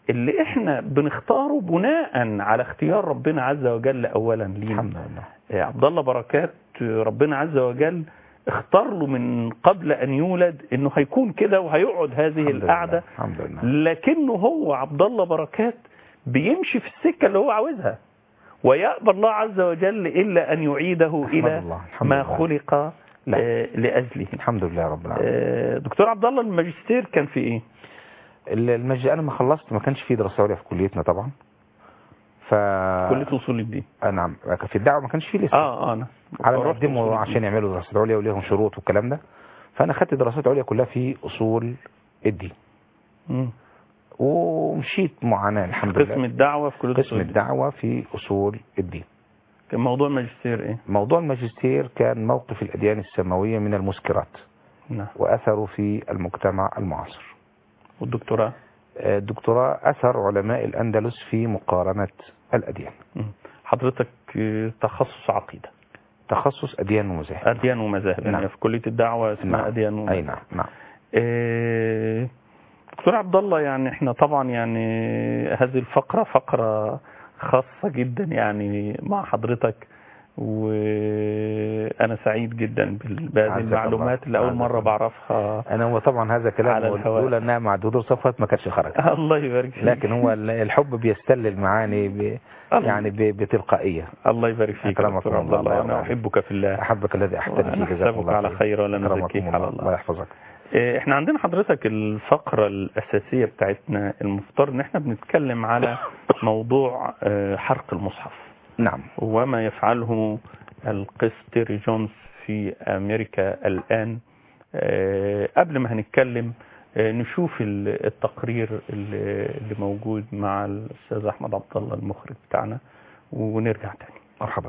اللي احنا بنختاره بناء على اختيار ربنا عز وجل اولا لينا. الحمد لله. عبد الله بركات ربنا عز وجل اختار له من قبل ان يولد انه هيكون كده وهيقعد هذه القعده، الحمد لله. لكنه هو عبد الله بركات بيمشي في السكه اللي هو عاوزها، ويأبى الله عز وجل الا ان يعيده الى الله. ما الله. خلق آه لاجله. الحمد لله رب العالمين. آه دكتور عبد الله، الماجستير كان في ايه؟ الماجستير انا ما خلصت، ما كانش في دراسه عليا في كليتنا طبعا. ف كليه اصول الدين. آه نعم، في الدعوه ما كانش في لسه. اه انا على ما قدموا عشان يعملوا دراسات عليا وليهم شروط والكلام ده. فانا خدت دراسات عليا كلها في اصول الدين. امم ومشيت معاناه الحمد لله. قسم الدعوه في كليه قسم الدعوه في اصول الدين. كان موضوع الماجستير ايه؟ موضوع الماجستير كان موقف الاديان السماويه من المسكرات. نعم. واثره في المجتمع المعاصر. والدكتوراه؟ الدكتوراه اثر علماء الاندلس في مقارنه الاديان. حضرتك تخصص عقيده؟ تخصص اديان ومذاهب. اديان ومذاهب. نعم. يعني في كليه الدعوه اسمها نعم. اديان ومذاهب. اي نعم نعم. إيه دكتور عبد الله، يعني احنا طبعا يعني هذه الفقره فقره خاصه جدا يعني مع حضرتك، وانا سعيد جدا بهذه المعلومات اللي اول مره بعرفها. انا هو طبعا هذا كلام لولا انها مع دكتور صفوت ما كانش خرج. الله يبارك فيك. لكن هو الحب بيستلل معاني ب... يعني ب... بتلقائيه. الله يبارك فيك دكتور عبد الله، انا احبك في الله. احبك الذي احببتني فيه. جزاك الله على خير ولا نزكيك على الله. الله يحفظك. احنا عندنا حضرتك الفقره الاساسيه بتاعتنا المفترض ان احنا بنتكلم على موضوع حرق المصحف. نعم. وما يفعله القس تيري جونز في أمريكا الآن. قبل ما هنتكلم نشوف التقرير اللي موجود مع الأستاذ أحمد عبد الله المخرج بتاعنا ونرجع تاني. مرحبا.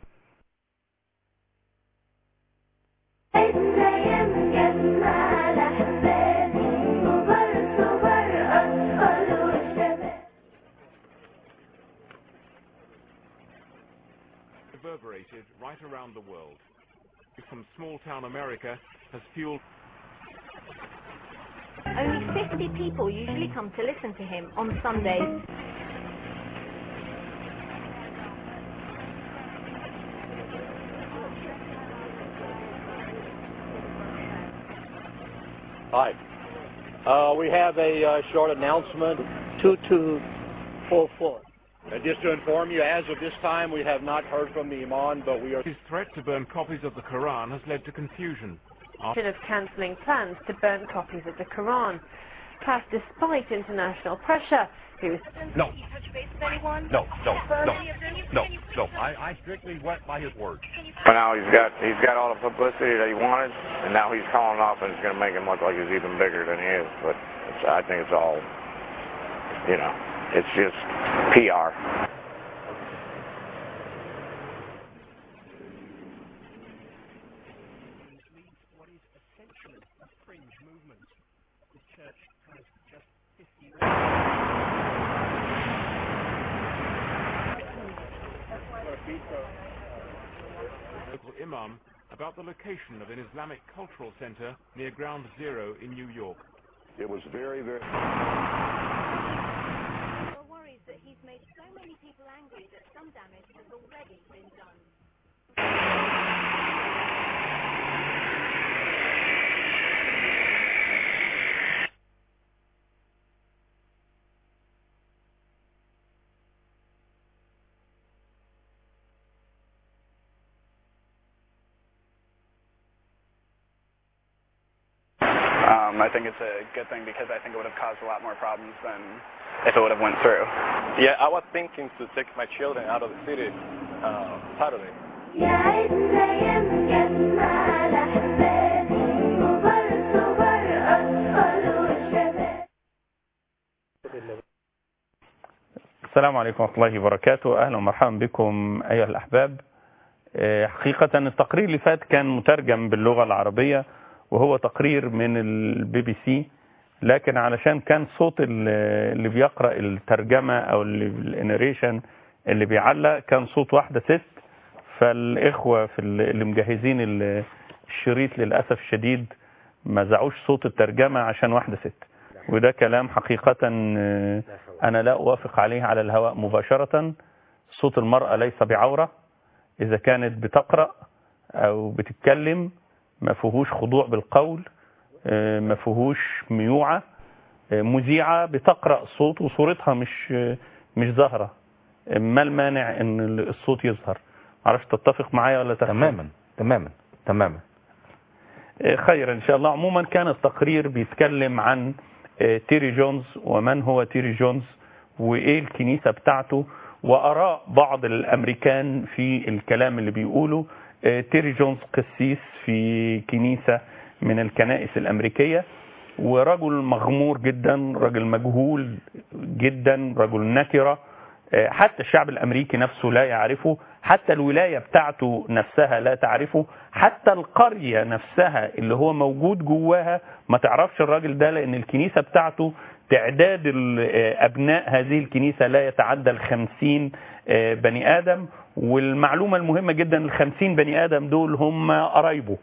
Reverberated right around the world. From small town America has fueled. Only fifty people usually come to listen to him on Sundays. Hi. Uh, we have a uh, short announcement. two two four four. And just to inform you, as of this time, we have not heard from the Imam, but we are... His threat to burn copies of the Quran has led to confusion. ...of cancelling plans to burn copies of the Quran. Passed despite international pressure. He was... No. No, no, no, no, no. I, I strictly went by his word. But now he's got he's got all the publicity that he wanted, and now he's calling off, and it's going to make him look like he's even bigger than he is. But it's, I think it's all, you know... It's just P R. What is essentially a fringe movement. The church has just fifty. Local imam about the location of an Islamic cultural center near Ground Zero in New York. It was very, very... that he's made so many people angry that some damage has already been done. Um, I think it's a good thing because I think it would have caused a lot more problems than if it would have went through. Yeah, I was thinking to take my children out of the city uh, Saturday. السلام عليكم ورحمة الله وبركاته. أهلا ومرحبا بكم أيها الأحباب. حقيقة التقرير اللي فات كان مترجم باللغة العربية وهو تقرير من البي بي سي، لكن علشان كان صوت اللي بيقرأ الترجمة أو الانريشن اللي بيعلق كان صوت واحدة ست، فالإخوة في اللي مجهزين الشريط للأسف الشديد ما زعوش صوت الترجمة عشان واحدة ست، وده كلام حقيقة أنا لا أوافق عليه على الهواء مباشرة. صوت المرأة ليس بعورة، إذا كانت بتقرأ أو بتتكلم ما فيهوش خضوع بالقول، ما فيهوش ميوعة. مذيعة بتقرأ صوت وصورتها مش مش ظاهرة، ما المانع ان الصوت يظهر؟ معرفش تتفق معايا ولا تختلف؟ تماما تماما تماما. خير ان شاء الله. عموما كان التقرير بيتكلم عن تيري جونز ومن هو تيري جونز وايه الكنيسة بتاعته واراء بعض الامريكان في الكلام اللي بيقوله. تيري جونز قسيس في كنيسة من الكنائس الامريكية، ورجل مغمور جدا، رجل مجهول جدا، رجل نكرة، حتى الشعب الامريكي نفسه لا يعرفه، حتى الولاية بتاعته نفسها لا تعرفه، حتى القرية نفسها اللي هو موجود جواها ما تعرفش الراجل ده، لان الكنيسة بتاعته تعداد ابناء هذه الكنيسة لا يتعدى الخمسين بني ادم. والمعلومة المهمة جدا، الخمسين بني ادم دول هم قرايبه،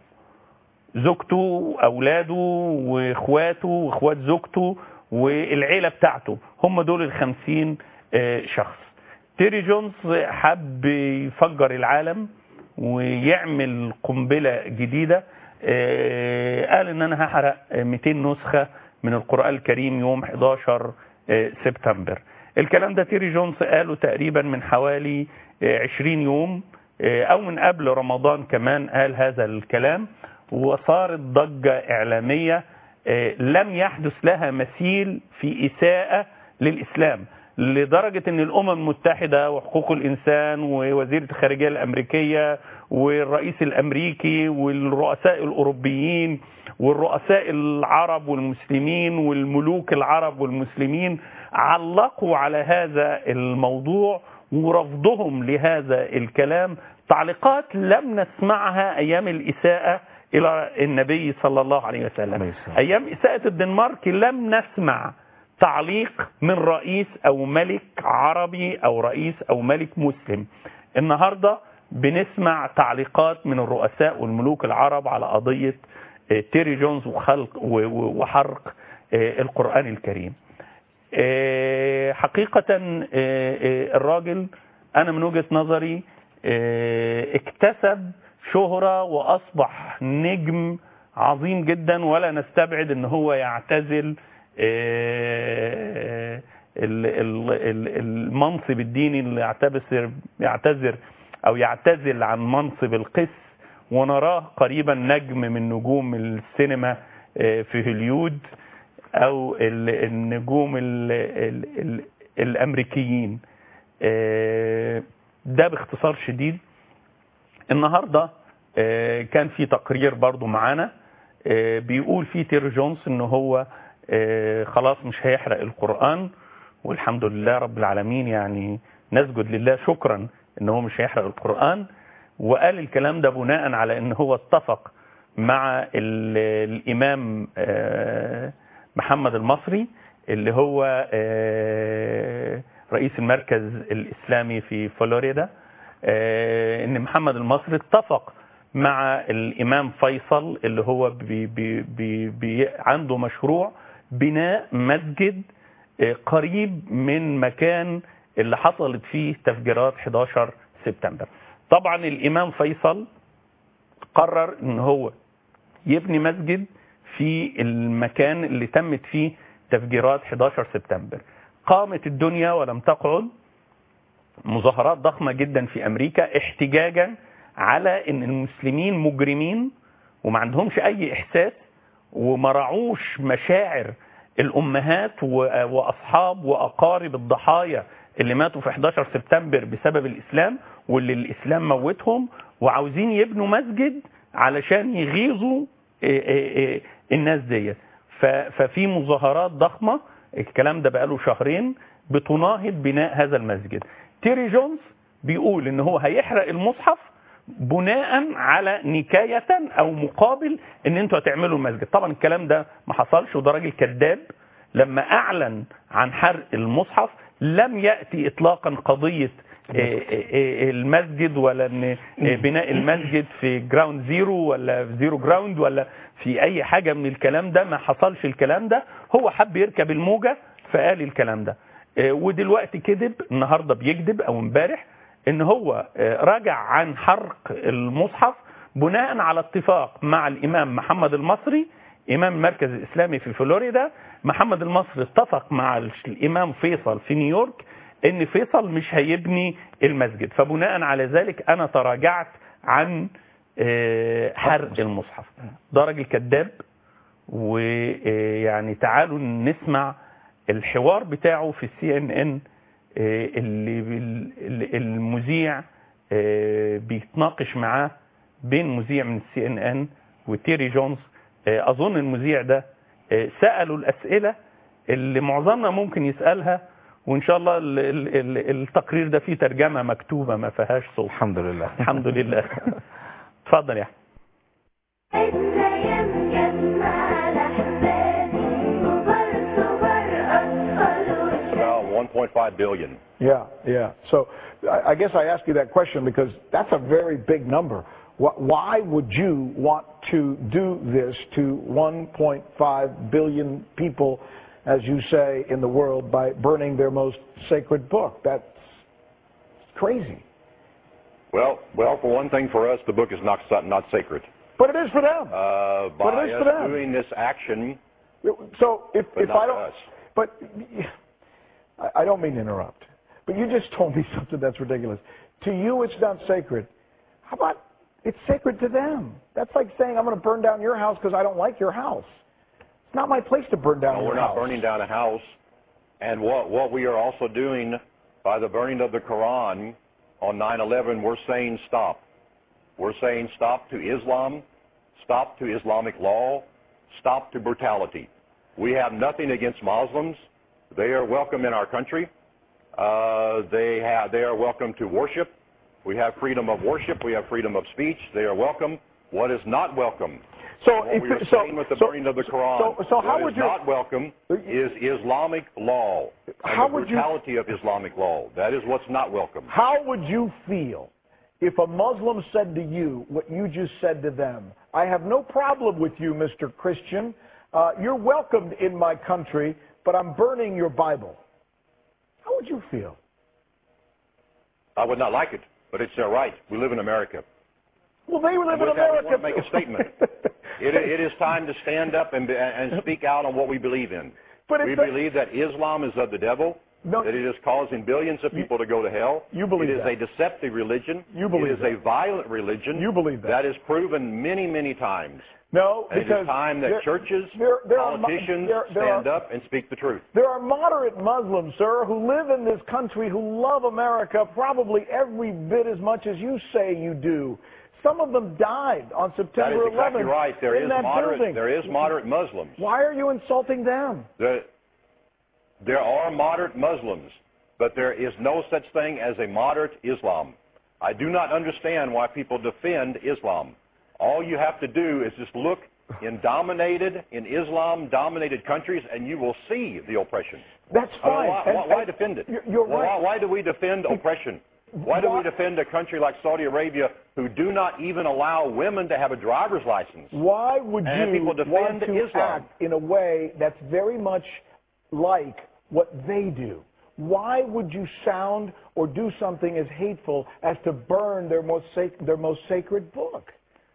زوجته اولاده واخواته واخوات زوجته والعيلة بتاعته، هم دول الخمسين شخص. تيري جونز حب يفجر العالم ويعمل قنبلة جديدة. قال ان انا هحرق مئتين نسخة من القرآن الكريم يوم حداشر سبتمبر. الكلام ده تيري جونز قاله تقريبا من حوالي عشرين يوم او من قبل رمضان كمان قال هذا الكلام، وصارت ضجة إعلامية لم يحدث لها مثيل في إساءة للإسلام، لدرجة أن الأمم المتحدة وحقوق الإنسان ووزيرة الخارجية الأمريكية والرئيس الأمريكي والرؤساء الأوروبيين والرؤساء العرب والمسلمين والملوك العرب والمسلمين علقوا على هذا الموضوع ورفضهم لهذا الكلام تعليقات لم نسمعها أيام الإساءة إلى النبي صلى الله عليه وسلم. أيام إساءة الدنمارك لم نسمع تعليق من رئيس أو ملك عربي أو رئيس أو ملك مسلم. النهاردة بنسمع تعليقات من الرؤساء والملوك العرب على قضية تيري جونز وخلق وحرق القرآن الكريم. حقيقة الراجل أنا من وجهة نظري اكتسب شهرة وأصبح نجم عظيم جدا، ولا نستبعد ان هو يعتزل المنصب الديني اللي يعتبر يعتذر او يعتزل عن منصب القس، ونراه قريبا نجم من نجوم السينما في هوليود او النجوم ال ال ال الامريكيين. ده باختصار شديد. النهاردة كان في تقرير برضو معانا بيقول فيه تيري جونز انه هو خلاص مش هيحرق القرآن، والحمد لله رب العالمين، يعني نسجد لله شكرا انه هو مش هيحرق القرآن. وقال الكلام ده بناء على ان هو اتفق مع الامام محمد المصري اللي هو رئيس المركز الاسلامي في فلوريدا، ان محمد المصري اتفق مع الامام فيصل اللي هو بي بي بي بي عنده مشروع بناء مسجد قريب من مكان اللي حصلت فيه تفجيرات حداشر سبتمبر. طبعا الامام فيصل قرر ان هو يبني مسجد في المكان اللي تمت فيه تفجيرات حداشر سبتمبر. قامت الدنيا ولم تقعد مظاهرات ضخمة جدا في أمريكا احتجاجا على ان المسلمين مجرمين وما عندهمش اي احساس وما راعوش مشاعر الامهات واصحاب واقارب الضحايا اللي ماتوا في حداشر سبتمبر بسبب الاسلام واللي الاسلام موتهم، وعاوزين يبنوا مسجد علشان يغيظوا الناس دي. ففي مظاهرات ضخمة، الكلام ده بقاله شهرين، بتناهض بناء هذا المسجد. تيري جونز بيقول ان هو هيحرق المصحف بناء على نكاية او مقابل ان انتوا هتعملوا المسجد. طبعا الكلام ده ما حصلش، وده راجل كذاب. لما اعلن عن حرق المصحف لم يأتي اطلاقا قضية المسجد ولا ان بناء المسجد في جراوند زيرو ولا في زيرو جراوند ولا في اي حاجة من الكلام ده. ما حصلش الكلام ده، هو حب يركب الموجة فقال الكلام ده. آه، ودلوقتي كذب النهارده بيكذب او امبارح ان هو آه، راجع عن حرق المصحف بناء على اتفاق مع الامام محمد المصري امام المركز الاسلامي في فلوريدا. محمد المصري اتفق مع الامام فيصل في نيويورك ان فيصل مش هيبني المسجد، فبناء على ذلك انا تراجعت عن آه، حرق المصحف. ده راجل كذاب. ويعني تعالوا نسمع الحوار بتاعه في السي ان ان اللي بال- المذيع آه، بيتناقش معاه بين مذيع من السي ان ان وتيري جونز. آه، اظن المذيع ده آه، سألوا الاسئلة اللي معظمنا ممكن يسألها، وان شاء الله ال- ال- ال- التقرير ده فيه ترجمة مكتوبة ما فيهاش صوت. الحمد لله. الحمد لله. اتفضل يا احمد. About one point five billion. Yeah, yeah. So I I guess I ask you that question because that's a very big number. Wh- Why would you want to do this to one point five billion people, as you say, in the world by burning their most sacred book? That's crazy. Well, well, for one thing, for us, the book is not not sacred. But it is for them. Uh, But by it is us for them. doing this action, So if, but if not I don't, us. but I- I don't mean to interrupt, but you just told me something that's ridiculous. To you, it's not sacred. How about it's sacred to them? That's like saying I'm going to burn down your house because I don't like your house. It's not my place to burn down No, your we're not house. burning down a house. And what what we are also doing by the burning of the Quran on nine eleven, we're saying stop. We're saying stop to Islam, stop to Islamic law, stop to brutality. We have nothing against Muslims. They are welcome in our country. Uh, they have they are welcome to worship. We have freedom of worship. We have freedom of speech. They are welcome. What is not welcome? So what if we are it- so- saying with the so- burning of the Quran, so- so how what would is you- not welcome is Islamic law and How the would you- brutality of Islamic law. That is what's not welcome. How would you feel if a Muslim said to you what you just said to them? I have no problem with you, Mister Christian. Uh, you're welcomed in my country, but I'm burning your Bible. How would you feel? I would not like it, but it's their right. We live in America. Well, they live And in with that, I America. want to make a statement. It, it is time to stand up and, and speak out on what we believe in. But we it's a- believe that Islam is of the devil, No. that it is causing billions of people to go to hell. You believe It is that. a deceptive religion. You believe It is that. a violent religion. You believe that. That is proven many, many times. No, And it because is time that there- churches, there- there are mo- politicians there- there stand are- up and speak the truth. There are moderate Muslims, sir, who live in this country, who love America probably every bit as much as you say you do. Some of them died on That September is exactly eleventh right. There in is that moderate. building. There is moderate Muslims. Why are you insulting them? There, there are moderate Muslims, but there is no such thing as a moderate Islam. I do not understand why people defend Islam. All you have to do is just look in dominated, in Islam-dominated countries, and you will see the oppression. That's I mean, fine. why, And- why, why and defend it? you're- you're why, right. why do we defend oppression? Why do we Why- defend a country like Saudi Arabia who do not even allow women to have a driver's license? Why would And you people want defend to Islam. act in a way that's very much like what they do? Why would you sound or do something as hateful as to burn their most sac- their most sacred book?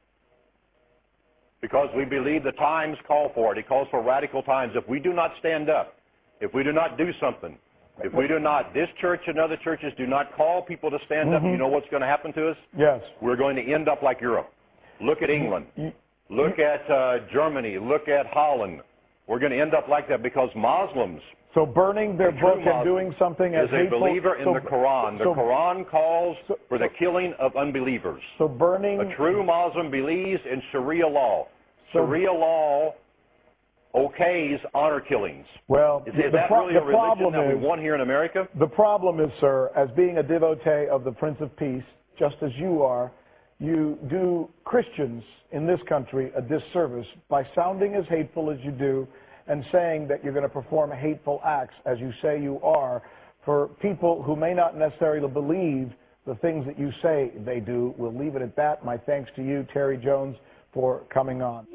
Because we believe the times call for it. It calls for radical times. If we do not stand up, if we do not do something, if we do not, this church and other churches do not call people to stand up, Mhm. you know what's going to happen to us? Yes. We're going to end up like Europe. Look at England. Look at uh, Germany. Look at Holland. We're going to end up like that because Muslims, So burning their a true book and Muslim, doing something as is a hateful. believer in so, the Quran. The so, Quran calls so- for the killing of unbelievers. so burning. A true Muslim believes in Sharia law. So- Sharia law okays honor killings. Well, Is, the, is that pro- really the a religion problem that we is want here in America? the problem is, sir, as being a devotee of the Prince of Peace, just as you are, you do Christians in this country a disservice by sounding as hateful as you do and saying that you're going to perform hateful acts, as you say you are, for people who may not necessarily believe the things that you say they do. We'll leave it at that. My thanks to you, Terry Jones, for coming on.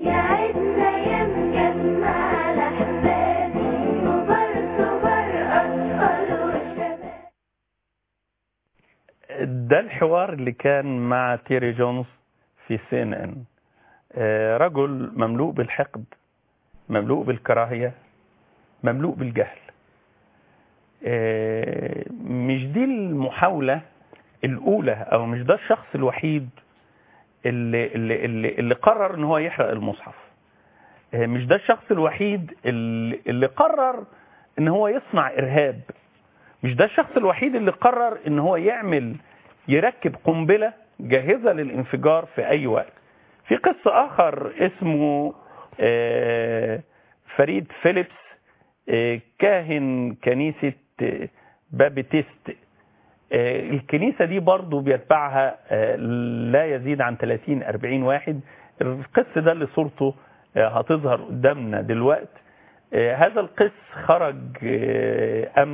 يا ده الحوار اللي كان مع تيري جونز في سي ان ان. رجل مملوء بالحقد، مملوء بالكراهية، مملوء بالجهل. مش دي المحاولة الأولى، أو مش ده الشخص الوحيد اللي, اللي, اللي, اللي قرر ان هو يحرق المصحف. مش ده الشخص الوحيد اللي, اللي قرر ان هو يصنع إرهاب. مش ده الشخص الوحيد اللي قرر ان هو يعمل يركب قنبلة جاهزة للانفجار في اي وقت. في قصة اخر اسمه فريد فيليبس، كاهن كنيسة بابتيست. الكنيسة دي برضو بيتبعها لا يزيد عن ثلاثين أربعين واحد. القس ده اللي صورته هتظهر قدامنا دلوقت. هذا القس خرج أمس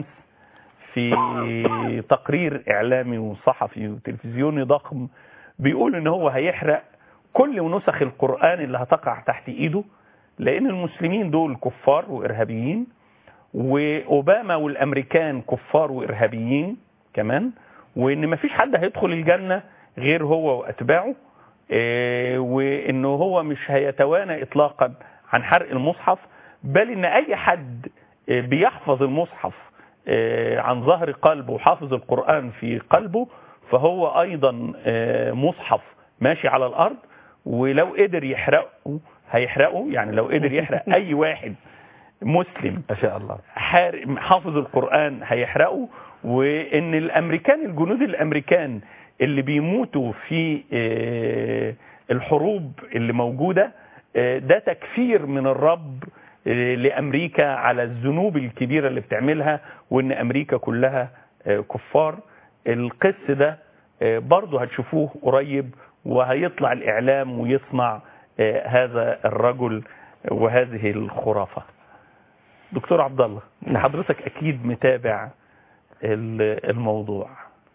في تقرير إعلامي وصحفي وتلفزيوني ضخم بيقول إن هو هيحرق كل نسخ القرآن اللي هتقع تحت إيده، لأن المسلمين دول كفار وإرهابيين، وأوباما والأمريكان كفار وإرهابيين كمان، وإن مفيش حد هيدخل الجنة غير هو وأتباعه، وإنه هو مش هيتوانى إطلاقا عن حرق المصحف، بل إن أي حد بيحفظ المصحف عن ظهر قلبه وحافظ القرآن في قلبه فهو أيضا مصحف ماشي على الأرض، ولو قدر يحرقه هيحرقه. يعني لو قدر يحرق أي واحد مسلم ما شاء الله حافظ القرآن هيحرقه. وإن الأمريكان، الجنود الأمريكان اللي بيموتوا في الحروب اللي موجودة، ده تكفير من الرب لأمريكا على الذنوب الكبيرة اللي بتعملها، وإن أمريكا كلها كفار. القس ده برضه هتشوفوه قريب، وهيطلع الإعلام ويصنع هذا الرجل وهذه الخرافة. دكتور عبد الله، حضرتك أكيد متابع الموضوع.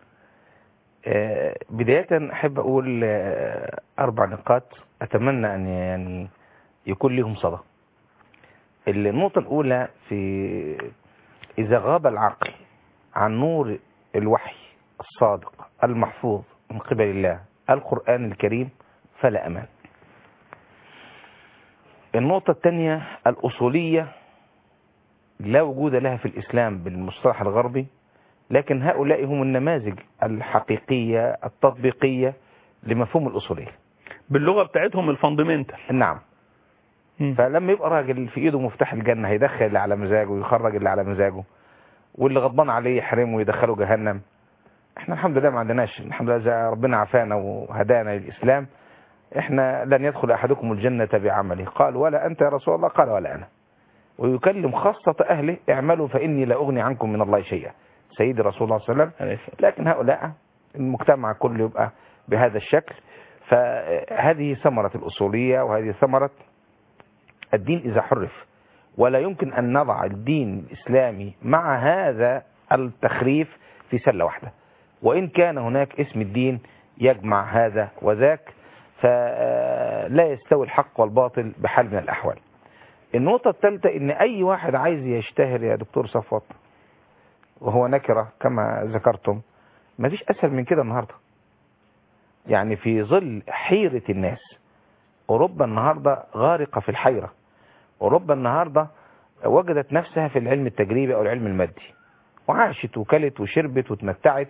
بداية أحب أقول أربع نقاط أتمنى أن يعني يكون لهم صدى. النقطة الأولى، في إذا غاب العقل عن نور الوحي الصادق المحفوظ من قبل الله القرآن الكريم فلا أمان. النقطة الثانية، الأصولية لا وجود لها في الإسلام بالمصطلح الغربي، لكن هؤلاء هم النماذج الحقيقية التطبيقية لمفهوم الأصولية باللغة بتاعتهم الفاندمنتال. نعم. فلما يبقى راجل في ايده مفتاح الجنة هيدخل اللي على مزاجه ويخرج اللي على مزاجه، واللي غضبان عليه يحرمه ويدخله جهنم. احنا الحمد لله ما عندناش، الحمد لله ربنا عافانا وهدانا للإسلام. احنا لن يدخل احدكم الجنة بعمله، قال ولا انت يا رسول الله، قال ولا انا. ويكلم خاصة اهله، اعملوا فاني لا اغني عنكم من الله شيئا، سيدي رسول الله صلى الله عليه وسلم. لكن هؤلاء المجتمع كله يبقى بهذا الشكل. فهذه ثمرة الأصولية، وهذه ثمرة الدين إذا حرف. ولا يمكن أن نضع الدين الإسلامي مع هذا التخريف في سلة واحدة، وإن كان هناك اسم الدين يجمع هذا وذاك، فلا يستوي الحق والباطل بحال من الأحوال. النقطة الثالثة، إن أي واحد عايز يشتهر يا دكتور صفوت وهو نكرة كما ذكرتم، ما فيش أسهل من كده النهاردة. يعني في ظل حيرة الناس، أوروبا النهاردة غارقة في الحيرة. أوروبا النهاردة وجدت نفسها في العلم التجريبي أو العلم المادي، وعاشت وكلت وشربت وتمتعت،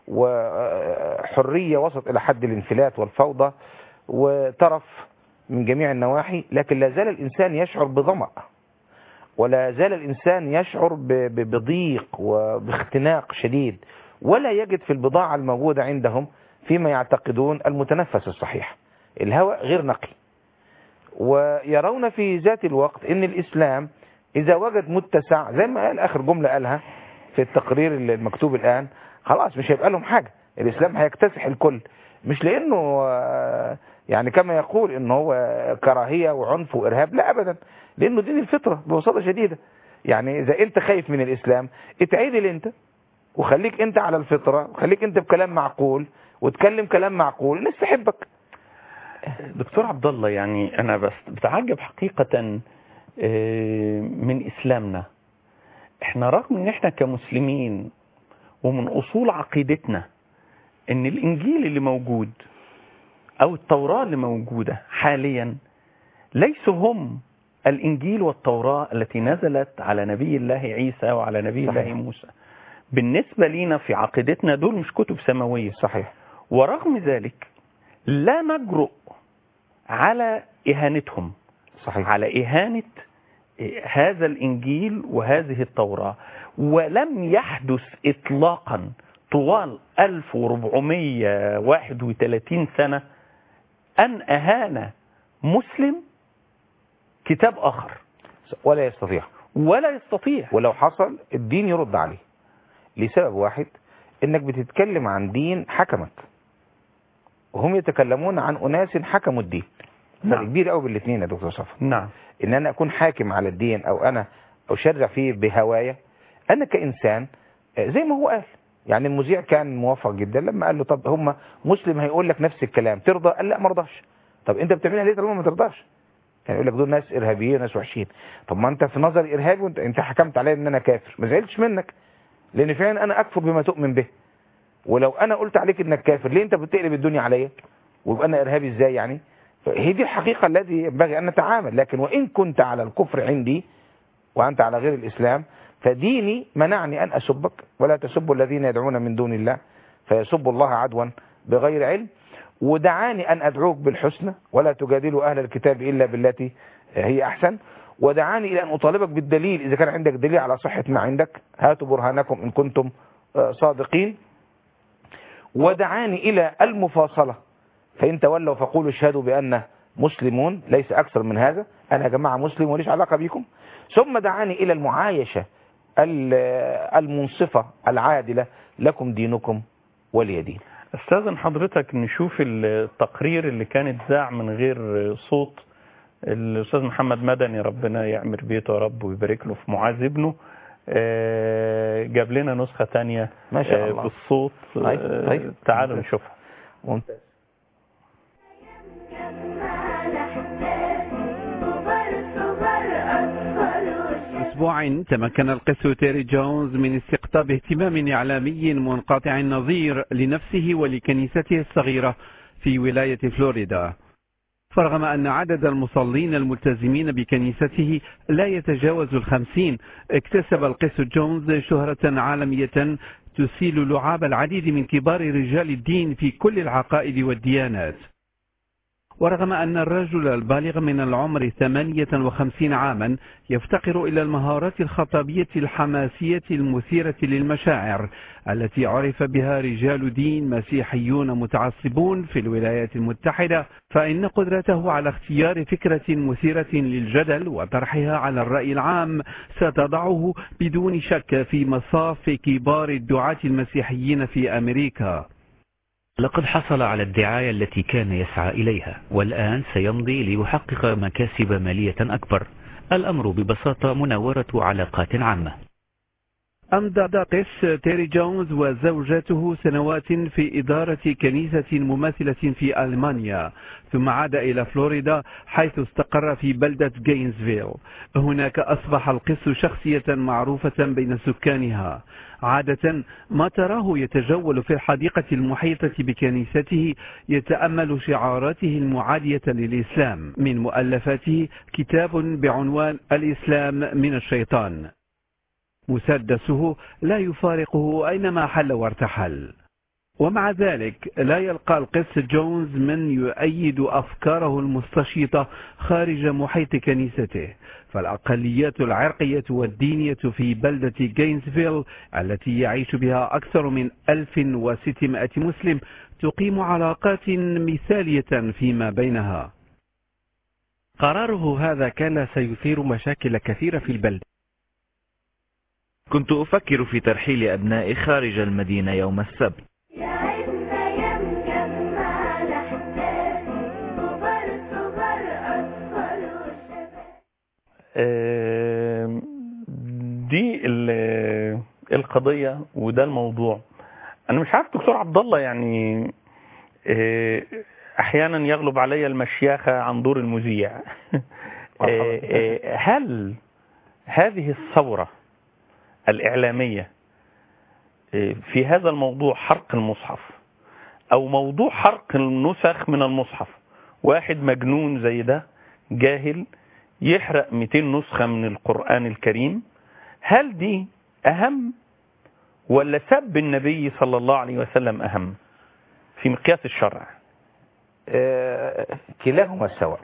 وحرية وصلت إلى حد الانفلات والفوضى وترف من جميع النواحي. لكن لا زال الإنسان يشعر بظمأ، ولا زال الإنسان يشعر بضيق وباختناق شديد، ولا يجد في البضاعة الموجودة عندهم فيما يعتقدون المتنفس الصحيح. الهواء غير نقي. ويرون في ذات الوقت ان الإسلام إذا وجد متسع، زي ما قال آخر جملة قالها في التقرير المكتوب الآن، خلاص مش هيبقى لهم حاجة، الإسلام هيكتسح الكل. مش لأنه يعني كما يقول إنه هو كراهية وعنف وإرهاب، لا أبدا، لأنه دين الفطرة ببساطة شديدة. يعني إذا أنت خايف من الإسلام اتعدل أنت، وخليك أنت على الفطرة، وخليك أنت بكلام معقول، وتكلم كلام معقول، الناس تحبك. دكتور عبد الله، يعني أنا بس بتعجب حقيقة من إسلامنا. إحنا رغم إن إحنا كمسلمين ومن أصول عقيدتنا ان الانجيل اللي موجود او التوراة اللي موجودة حاليا ليسوا هم الانجيل والتوراة التي نزلت على نبي الله عيسى وعلى نبي صحيح. الله موسى. بالنسبة لنا في عقيدتنا دول مش كتب سماوية. صحيح. ورغم ذلك لا نجرؤ على إهانتهم. صحيح. على إهانة هذا الإنجيل وهذه التوراة. ولم يحدث إطلاقا طوال ألف وأربعمائة وواحد وثلاثين سنة أن أهان مسلم كتاب آخر. ولا يستطيع. ولا يستطيع. ولو حصل الدين يرد عليه لسبب واحد، انك بتتكلم عن دين حكمك وهم يتكلمون عن اناس حكموا الدين. نعم. فرق كبير قوي بالاثنين يا دكتور صفا. نعم. ان انا اكون حاكم على الدين او انا اشرع فيه بهوايا، انا كانسان زي ما هو قال. يعني المذيع كان موافق جدا لما قال له طب هم مسلم هيقول لك نفس الكلام ترضى؟ قال لا ما رضاش. طب انت بتعملها ليه طالما ما ترضاش؟ كان يقول لك دول ناس ارهابيين ناس وحشين. طب ما انت في نظري ارهابي وانت انت حكمت عليا ان انا كافر، ما زعلتش منك لان فعلا انا اكفر بما تؤمن به. ولو انا قلت عليك انك كافر ليه انت بتقلب الدنيا عليا ويبقى انا ارهابي ازاي؟ يعني هي دي الحقيقه التي ينبغي ان نتعامل. لكن وان كنت على الكفر عندي وانت على غير الاسلام فديني منعني ان اسبك، ولا تسبوا الذين يدعون من دون الله فيسبوا الله عدوا بغير علم. ودعاني ان ادعوك بالحسنى ولا تجادلوا اهل الكتاب الا بالتي هي احسن. ودعاني الى ان اطالبك بالدليل اذا كان عندك دليل على صحه ما عندك، هاتوا برهانكم ان كنتم صادقين. ودعاني الى المفاصله، فان تولوا فقولوا اشهدوا بان مسلمون، ليس اكثر من هذا، انا يا جماعه مسلم وليش علاقه بيكم. ثم دعاني الى المعايشه المنصفه العادله، لكم دينكم ولي دين. استاذن حضرتك نشوف التقرير اللي كان اتذاع من غير صوت الاستاذ محمد مدني، ربنا يعمر بيته يا رب ويبارك له في معاذ ابنه. جاب لنا نسخه ثانيه ما شاء الله بالصوت. طيب. طيب. تعالوا نشوفها. ممتاز. أسبوع تمكن القس تيري جونز من استقطاب اهتمام إعلامي منقطع النظير لنفسه ولكنيسته الصغيرة في ولاية فلوريدا. فرغم أن عدد المصلين الملتزمين بكنيسته لا يتجاوز الخمسين، اكتسب القس جونز شهرة عالمية تسيل لعاب العديد من كبار رجال الدين في كل العقائد والديانات. ورغم أن الرجل البالغ من العمر ثمانية وخمسين عاما يفتقر إلى المهارات الخطابية الحماسية المثيرة للمشاعر التي عرف بها رجال دين مسيحيون متعصبون في الولايات المتحدة، فإن قدرته على اختيار فكرة مثيرة للجدل وطرحها على الرأي العام ستضعه بدون شك في مصاف كبار الدعاة المسيحيين في أمريكا. لقد حصل على الدعاية التي كان يسعى إليها، والآن سيمضي ليحقق مكاسب مالية أكبر. الأمر ببساطة مناورة علاقات عامة. أمضى قس تيري جونز وزوجته سنوات في إدارة كنيسة مماثلة في ألمانيا، ثم عاد إلى فلوريدا حيث استقر في بلدة جينزفيل. هناك أصبح القس شخصية معروفة بين سكانها. عادة ما تراه يتجول في الحديقة المحيطة بكنيسته يتأمل شعاراته المعادية للإسلام. من مؤلفاته كتاب بعنوان الإسلام من الشيطان. مسدسه لا يفارقه أينما حل وارتحل. ومع ذلك لا يلقى القس جونز من يؤيد أفكاره المستشيطة خارج محيط كنيسته. فالأقليات العرقية والدينية في بلدة جينزفيل التي يعيش بها أكثر من ألف وستمائة مسلم تقيم علاقات مثالية فيما بينها. قراره هذا كان سيثير مشاكل كثيرة في البلدة. كنت أفكر في ترحيل أبنائي خارج المدينة يوم السبت. دي القضية وده الموضوع. أنا مش عارف دكتور عبد الله، يعني أحيانا يغلب علي المشياخة عن دور المذيع. هل هذه الثورة الإعلامية في هذا الموضوع، حرق المصحف أو موضوع حرق النسخ من المصحف. واحد مجنون زي ده جاهل يحرق مئتين نسخة من القرآن الكريم، هل دي أهم ولا سب النبي صلى الله عليه وسلم أهم في مقياس الشرع؟ آه كلاهما سواء،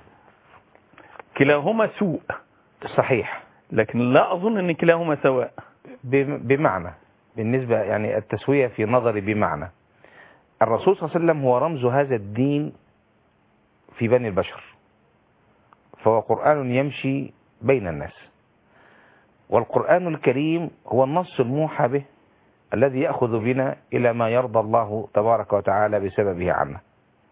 كلاهما سوء صحيح، لكن لا أظن أن كلاهما سواء. بمعنى بالنسبة يعني التسوية في نظري بمعنى الرسول صلى الله عليه وسلم هو رمز هذا الدين في بني البشر، فهو قرآن يمشي بين الناس، والقرآن الكريم هو النص الموحى به الذي يأخذ بنا إلى ما يرضى الله تبارك وتعالى بسببه عنا.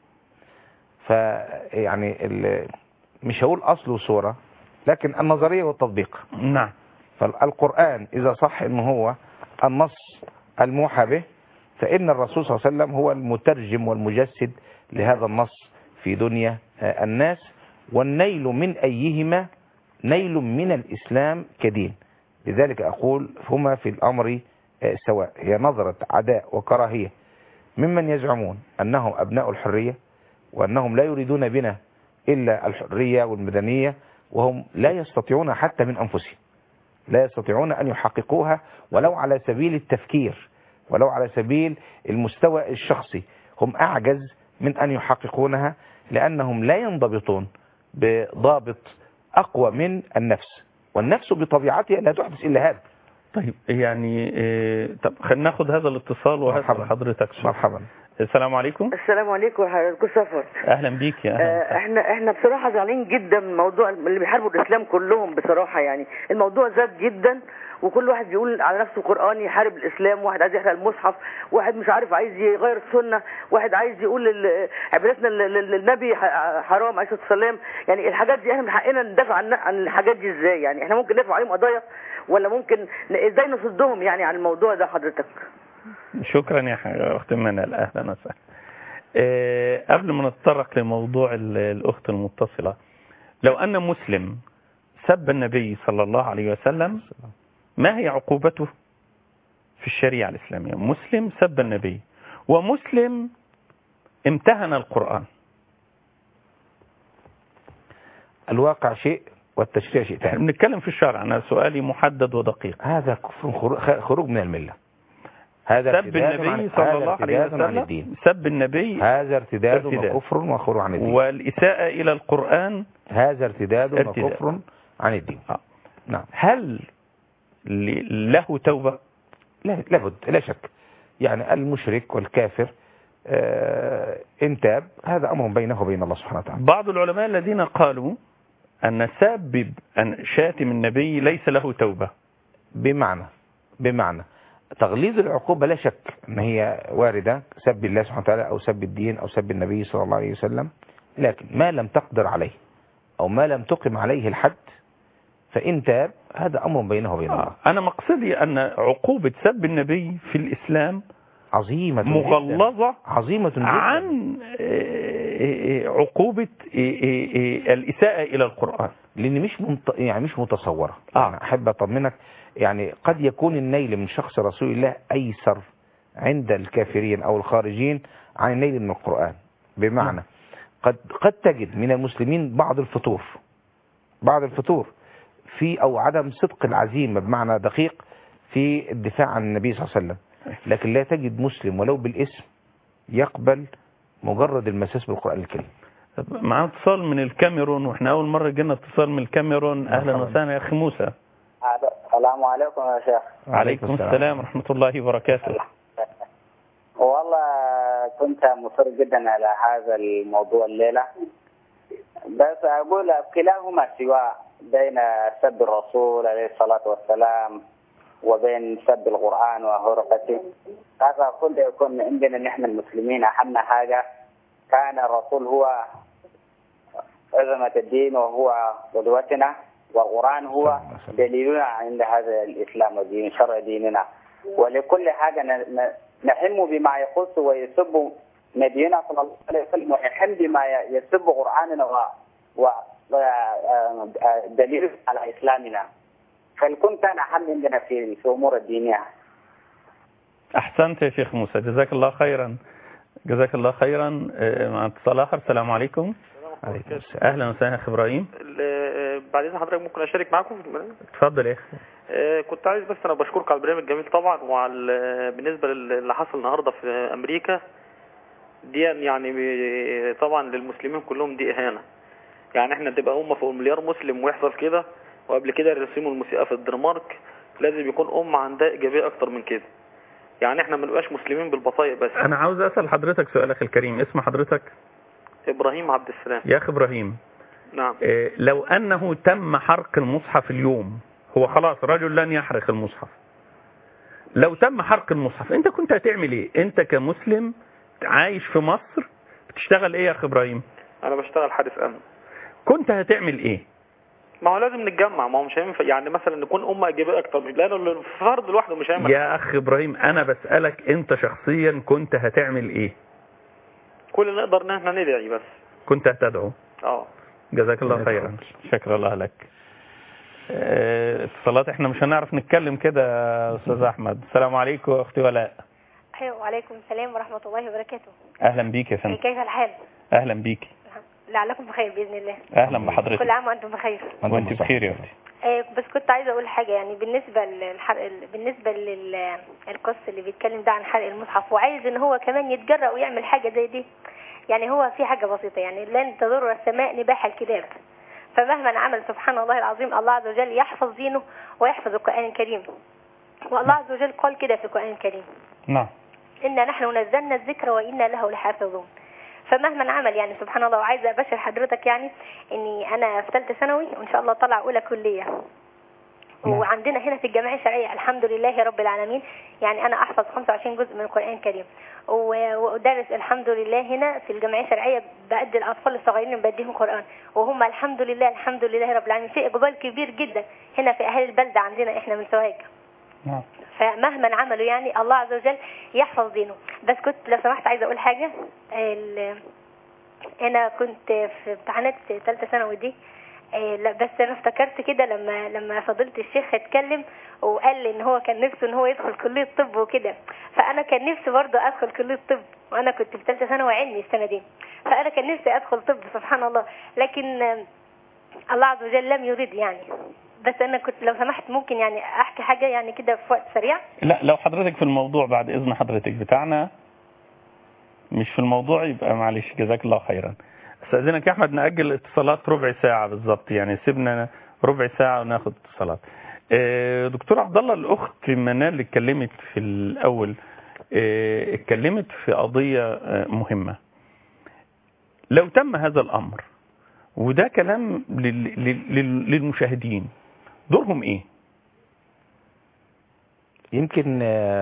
فيعني مش هقول أصل وصورة، لكن النظرية والتطبيق. نعم. فالقرآن إذا صح إنه هو النص الموحى به، فإن الرسول صلى الله عليه وسلم هو المترجم والمجسد لهذا النص في دنيا الناس، والنيل من أيهما نيل من الإسلام كدين. لذلك أقول هما في الأمر سواء. هي نظرة عداء وكراهية ممن يزعمون أنهم أبناء الحرية وأنهم لا يريدون بنا إلا الحرية والمدنية، وهم لا يستطيعون حتى من أنفسهم، لا يستطيعون أن يحققوها ولو على سبيل التفكير، ولو على سبيل المستوى الشخصي، هم أعجز من أن يحققونها، لأنهم لا ينضبطون بضابط أقوى من النفس، والنفس بطبيعتها لا تحدث إلا هذا. طيب يعني إيه، طب خلينا ناخد هذا الاتصال وهسأل حضرتك. مرحبا. السلام عليكم. السلام عليكم حضرتك سفر. اهلا بيك يا اهلا. آه احنا احنا بصراحه زعلانين جدا من موضوع اللي بيحاربوا الاسلام كلهم بصراحه، يعني الموضوع زاد جدا، وكل واحد بيقول على نفسه قرآن يحارب الاسلام، واحد عايز يحرق المصحف، واحد مش عارف عايز يغير السنه، واحد عايز يقول عبادتنا للنبي حرام عليه الصلاه والسلام. يعني الحاجات دي احنا من حقنا ندافع عن عن الحاجات دي ازاي؟ يعني احنا ممكن ندافع عليهم قضايا، ولا ممكن ازاي نصدهم يعني عن الموضوع ده حضرتك؟ شكرا يا اخت منال، اهلا وسهلا. أه قبل ما نتطرق لموضوع الاخت المتصله، لو ان مسلم سب النبي صلى الله عليه وسلم ما هي عقوبته في الشريعه الاسلاميه؟ مسلم سب النبي ومسلم امتهن القرآن. الواقع شيء والتشريع شيء ثاني. بنتكلم في الشرع، انا سؤالي محدد ودقيق. هذا كفر خروج من المله. هذا سب النبي صلى الله عليه وسلم، سب النبي هذا ارتداد وكفر وخروج عن الدين. والإساءة إلى القرآن هذا ارتداد وكفر عن الدين. آه. نعم. هل له توبة؟ لا لابد، لا شك. يعني المشرك والكافر آه إن تاب هذا أمر بينه وبين الله سبحانه وتعالى. بعض العلماء الذين قالوا أن ساب أن شاتم النبي ليس له توبة. بمعنى بمعنى تغليظ العقوبة لا شك أن هي واردة، سب الله سبحانه وتعالى أو سب الدين أو سب النبي صلى الله عليه وسلم، لكن ما لم تقدر عليه أو ما لم تقم عليه الحد فإن تاب هذا أمر بينه وبين الله. أنا مقصدي أن عقوبة سب النبي في الإسلام عظيمة مغلظة جداً. عظيمة جداً عن عقوبة الإساءة إلى القرآن، لأن مش منت... يعني مش متصورة. آه. يعني أحب أطمنك، يعني قد يكون النيل من شخص رسول الله أيسر عند الكافرين أو الخارجين عن النيل من القرآن. بمعنى قد قد تجد من المسلمين بعض الفتور بعض الفتور في أو عدم صدق العزيمة بمعنى دقيق في الدفاع عن النبي صلى الله عليه وسلم، لكن لا تجد مسلم ولو بالاسم يقبل مجرد المساس بالقرآن الكريم. معنا اتصال من الكاميرون، واحنا أول مرة جينا اتصال من الكاميرون. أهلا وسهلا يا أخي موسى. السلام عليكم يا شيخ. وعليكم السلام ورحمة الله وبركاته. والله كنت مصر جدا على هذا الموضوع الليلة، بس أقول كلاهما سواء بين سب الرسول عليه الصلاة والسلام وبين سب القرآن وهرقته. هذا كله يكون عندنا نحن المسلمين أهم حاجة، كان الرسول هو عظمة الدين وهو قدوتنا، والقرآن هو دليلنا عند هذا الإسلام ودين شرع ديننا، ولكل حاجة نحم بما يخص ويسب نبينا صلى الله عليه وسلم، ونحم بما يسب قرآننا ودليل على إسلامنا، فالكون كان أهم عندنا في أمور الدينية. أحسنت يا شيخ موسى، جزاك الله خيرا. جزاك الله خيرا. آه، مع اتصال آخر. السلام عليكم. عليكم السلام. أهلا وسهلا أخي إبراهيم. بعد اذن حضرتك ممكن اشارك معاكم في البرنامج؟ اتفضل يا أخي. آه، كنت عايز بس انا بشكرك على البرنامج الجميل طبعا، وعلى بالنسبه للي حصل النهارده في امريكا دي يعني ب- طبعا للمسلمين كلهم دي اهانه. يعني احنا تبقى امه فوق المليار مسلم ويحصل كده، وقبل كده الرسوم والموسيقى في الدنمارك، لازم يكون امه عندها ايجابيه اكتر من كده. يعني احنا ما نبقاش مسلمين بالبطايق بس. أنا عاوز أسأل حضرتك سؤال أخي الكريم، اسم حضرتك؟ ابراهيم عبد السلام. يا أخي إبراهيم، نعم. آه، لو أنه تم حرق المصحف اليوم، هو خلاص رجل لن يحرق المصحف، لو تم حرق المصحف أنت كنت هتعمل إيه؟ أنت كمسلم عايش في مصر بتشتغل إيه يا أخي إبراهيم؟ انا بشتغل حارس امن. كنت هتعمل إيه؟ ما هو لازم نتجمع، ما هو مش هينفع يعني مثلا نكون امه ايجابيه اكتر، مش لانه الفرد لوحده مش هيعمل. يا أخ إبراهيم أنا بسألك أنت شخصيا كنت هتعمل إيه؟ كل اللي نقدر ان احنا ندعي بس. كنت هتدعو. اه جزاك الله خيرا. شكرا الله لك. آه، اتصالات احنا مش هنعرف نتكلم كده يا أستاذ أحمد. السلام عليكم أختي ولاء. أيوة وعليكم السلام ورحمة الله وبركاته. أهلا بيك يا فندم. كيف الحال؟ أهلا بيك. لعلكم بخير بإذن الله. أهلا بحضرتك. كل عام وأنتم بخير. وأنت بخير يا أختي. آه بس كنت عايزة أقول حاجة، يعني بالنسبة للحرق، بالنسبة للقص اللي بيتكلم ده عن حرق المصحف، وعايز إن هو كمان يتجرأ ويعمل حاجة زي دي. يعني هو في حاجة بسيطة، يعني لن تضر السماء نباح الكلاب، فمهما عمل سبحان الله العظيم الله عز وجل يحفظ دينه ويحفظ القرآن الكريم. والله عز وجل قال كده في القرآن الكريم: نعم. إنا نحن نزلنا الذكر وإنا له لحافظون. فمهما عمل يعني سبحان الله. وعايزة أبشر حضرتك يعني إني أنا في ثالثة ثانوي وإن شاء الله طلع أولى كلية. نعم. وعندنا هنا في الجامعة الشرعية الحمد لله رب العالمين، يعني أنا أحفظ خمسة وعشرين جزء من القرآن الكريم، وأدرس الحمد لله هنا في الجامعة الشرعية، بأدي الأطفال الصغيرين بديهم قرآن، وهم الحمد لله الحمد لله رب العالمين في إقبال كبير جدا هنا في أهل البلدة عندنا إحنا من سوهاج. نعم. فمهما عملوا يعني الله عز وجل يحفظ دينه. بس كنت لو سمحت عايزة أقول حاجة، أنا كنت في امتحانات ثالثة ثانوي دي، بس أنا افتكرت كده لما لما فضيلة الشيخ اتكلم وقال لي إن هو كان نفسه إن هو يدخل كلية طب وكده، فأنا كان نفسي برضه أدخل كلية طب، وأنا كنت في ثالثة ثانوي علمي السنة دي، فأنا كان نفسي أدخل طب سبحان الله، لكن الله عز وجل لم يريد يعني. بس أنا كنت لو سمحت ممكن يعني أحكي حاجة يعني كده في وقت سريع. لا لو حضرتك في الموضوع بعد إذن حضرتك بتاعنا مش في الموضوع يبقى معلش جزاك الله خيرا. استاذنك يا احمد نأجل الاتصالات ربع ساعة بالظبط، يعني سيبنا ربع ساعة وناخد اتصالات. دكتور عبد الله، الاخت منال اللي اتكلمت في الاول اتكلمت في قضية مهمة. لو تم هذا الامر، وده كلام للمشاهدين، دورهم ايه؟ يمكن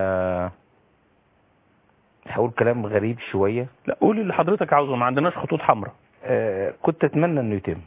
هقول كلام غريب شوية. لا قول اللي حضرتك عاوزه، ما عندناش خطوط حمراء. آه كنت اتمنى انه يتم.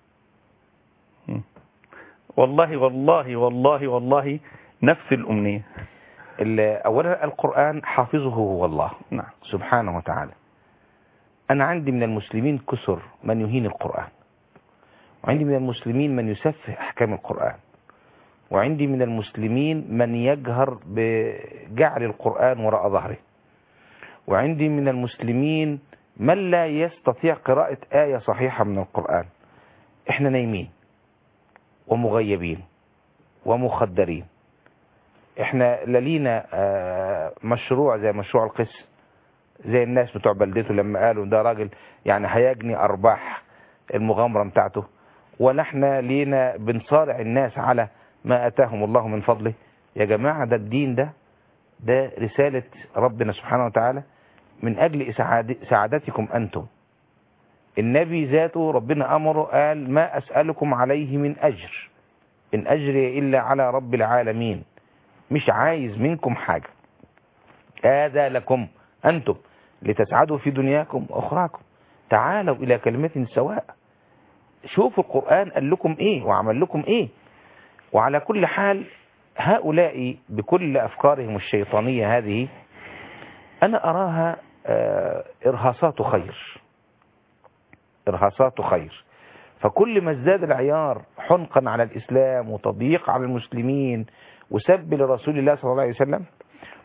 والله والله والله والله نفس الامنية. اولا القرآن حافظه هو الله. نعم. سبحانه وتعالى. انا عندي من المسلمين كسر من يهين القرآن، وعندي من المسلمين من يسفه احكام القرآن، وعندي من المسلمين من يجهر بجعل القرآن وراء ظهره، وعندي من المسلمين من لا يستطيع قراءة آية صحيحة من القرآن. احنا نايمين ومغيبين ومخدرين. احنا للينا مشروع زي مشروع القس، زي الناس بتوع بلدته لما قالوا ده راجل يعني هيجني أرباح المغامرة بتاعته، ولا احنا لينا بنصارع الناس على ما أتاهم الله من فضله. يا جماعة ده الدين ده ده رسالة ربنا سبحانه وتعالى من أجل سعادتكم أنتم. النبي ذاته ربنا أمره قال: ما أسألكم عليه من أجر إن أجري إلا على رب العالمين. مش عايز منكم حاجة، هذا لكم أنتم لتسعدوا في دنياكم وأخراكم. تعالوا إلى كلمة سواء. شوفوا القرآن قال لكم إيه وعمل لكم إيه. وعلى كل حال هؤلاء بكل أفكارهم الشيطانية هذه أنا أراها إرهاصات خير، إرهاصات خير. فكل ما ازداد العيار حنقا على الإسلام وتضييق على المسلمين وسب لرسول الله صلى الله عليه وسلم،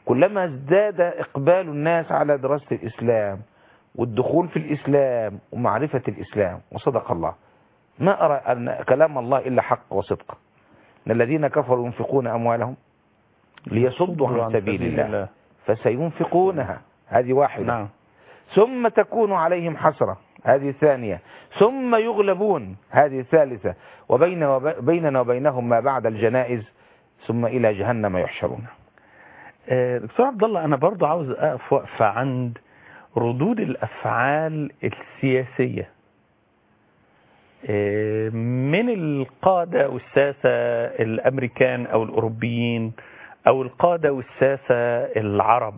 كلما ازداد إقبال الناس على دراسة الإسلام والدخول في الإسلام ومعرفة الإسلام، وصدق الله، ما أرى أن كلام الله إلا حق وصدق، إن الذين كفروا ينفقون أموالهم ليصدوا عن سبيل الله فسينفقونها، هذه واحدة. نعم. ثم تكون عليهم حسرة، هذه ثانية. ثم يغلبون، هذه ثالثة. وبين وبيننا وبينهم ما بعد الجنائز، ثم إلى جهنم يحشرون. دكتور عبد الله، أنا برضو عاوز أقف وقفة عند ردود الأفعال السياسية من القادة والساسة الأمريكان أو الأوروبيين أو القادة والساسة العرب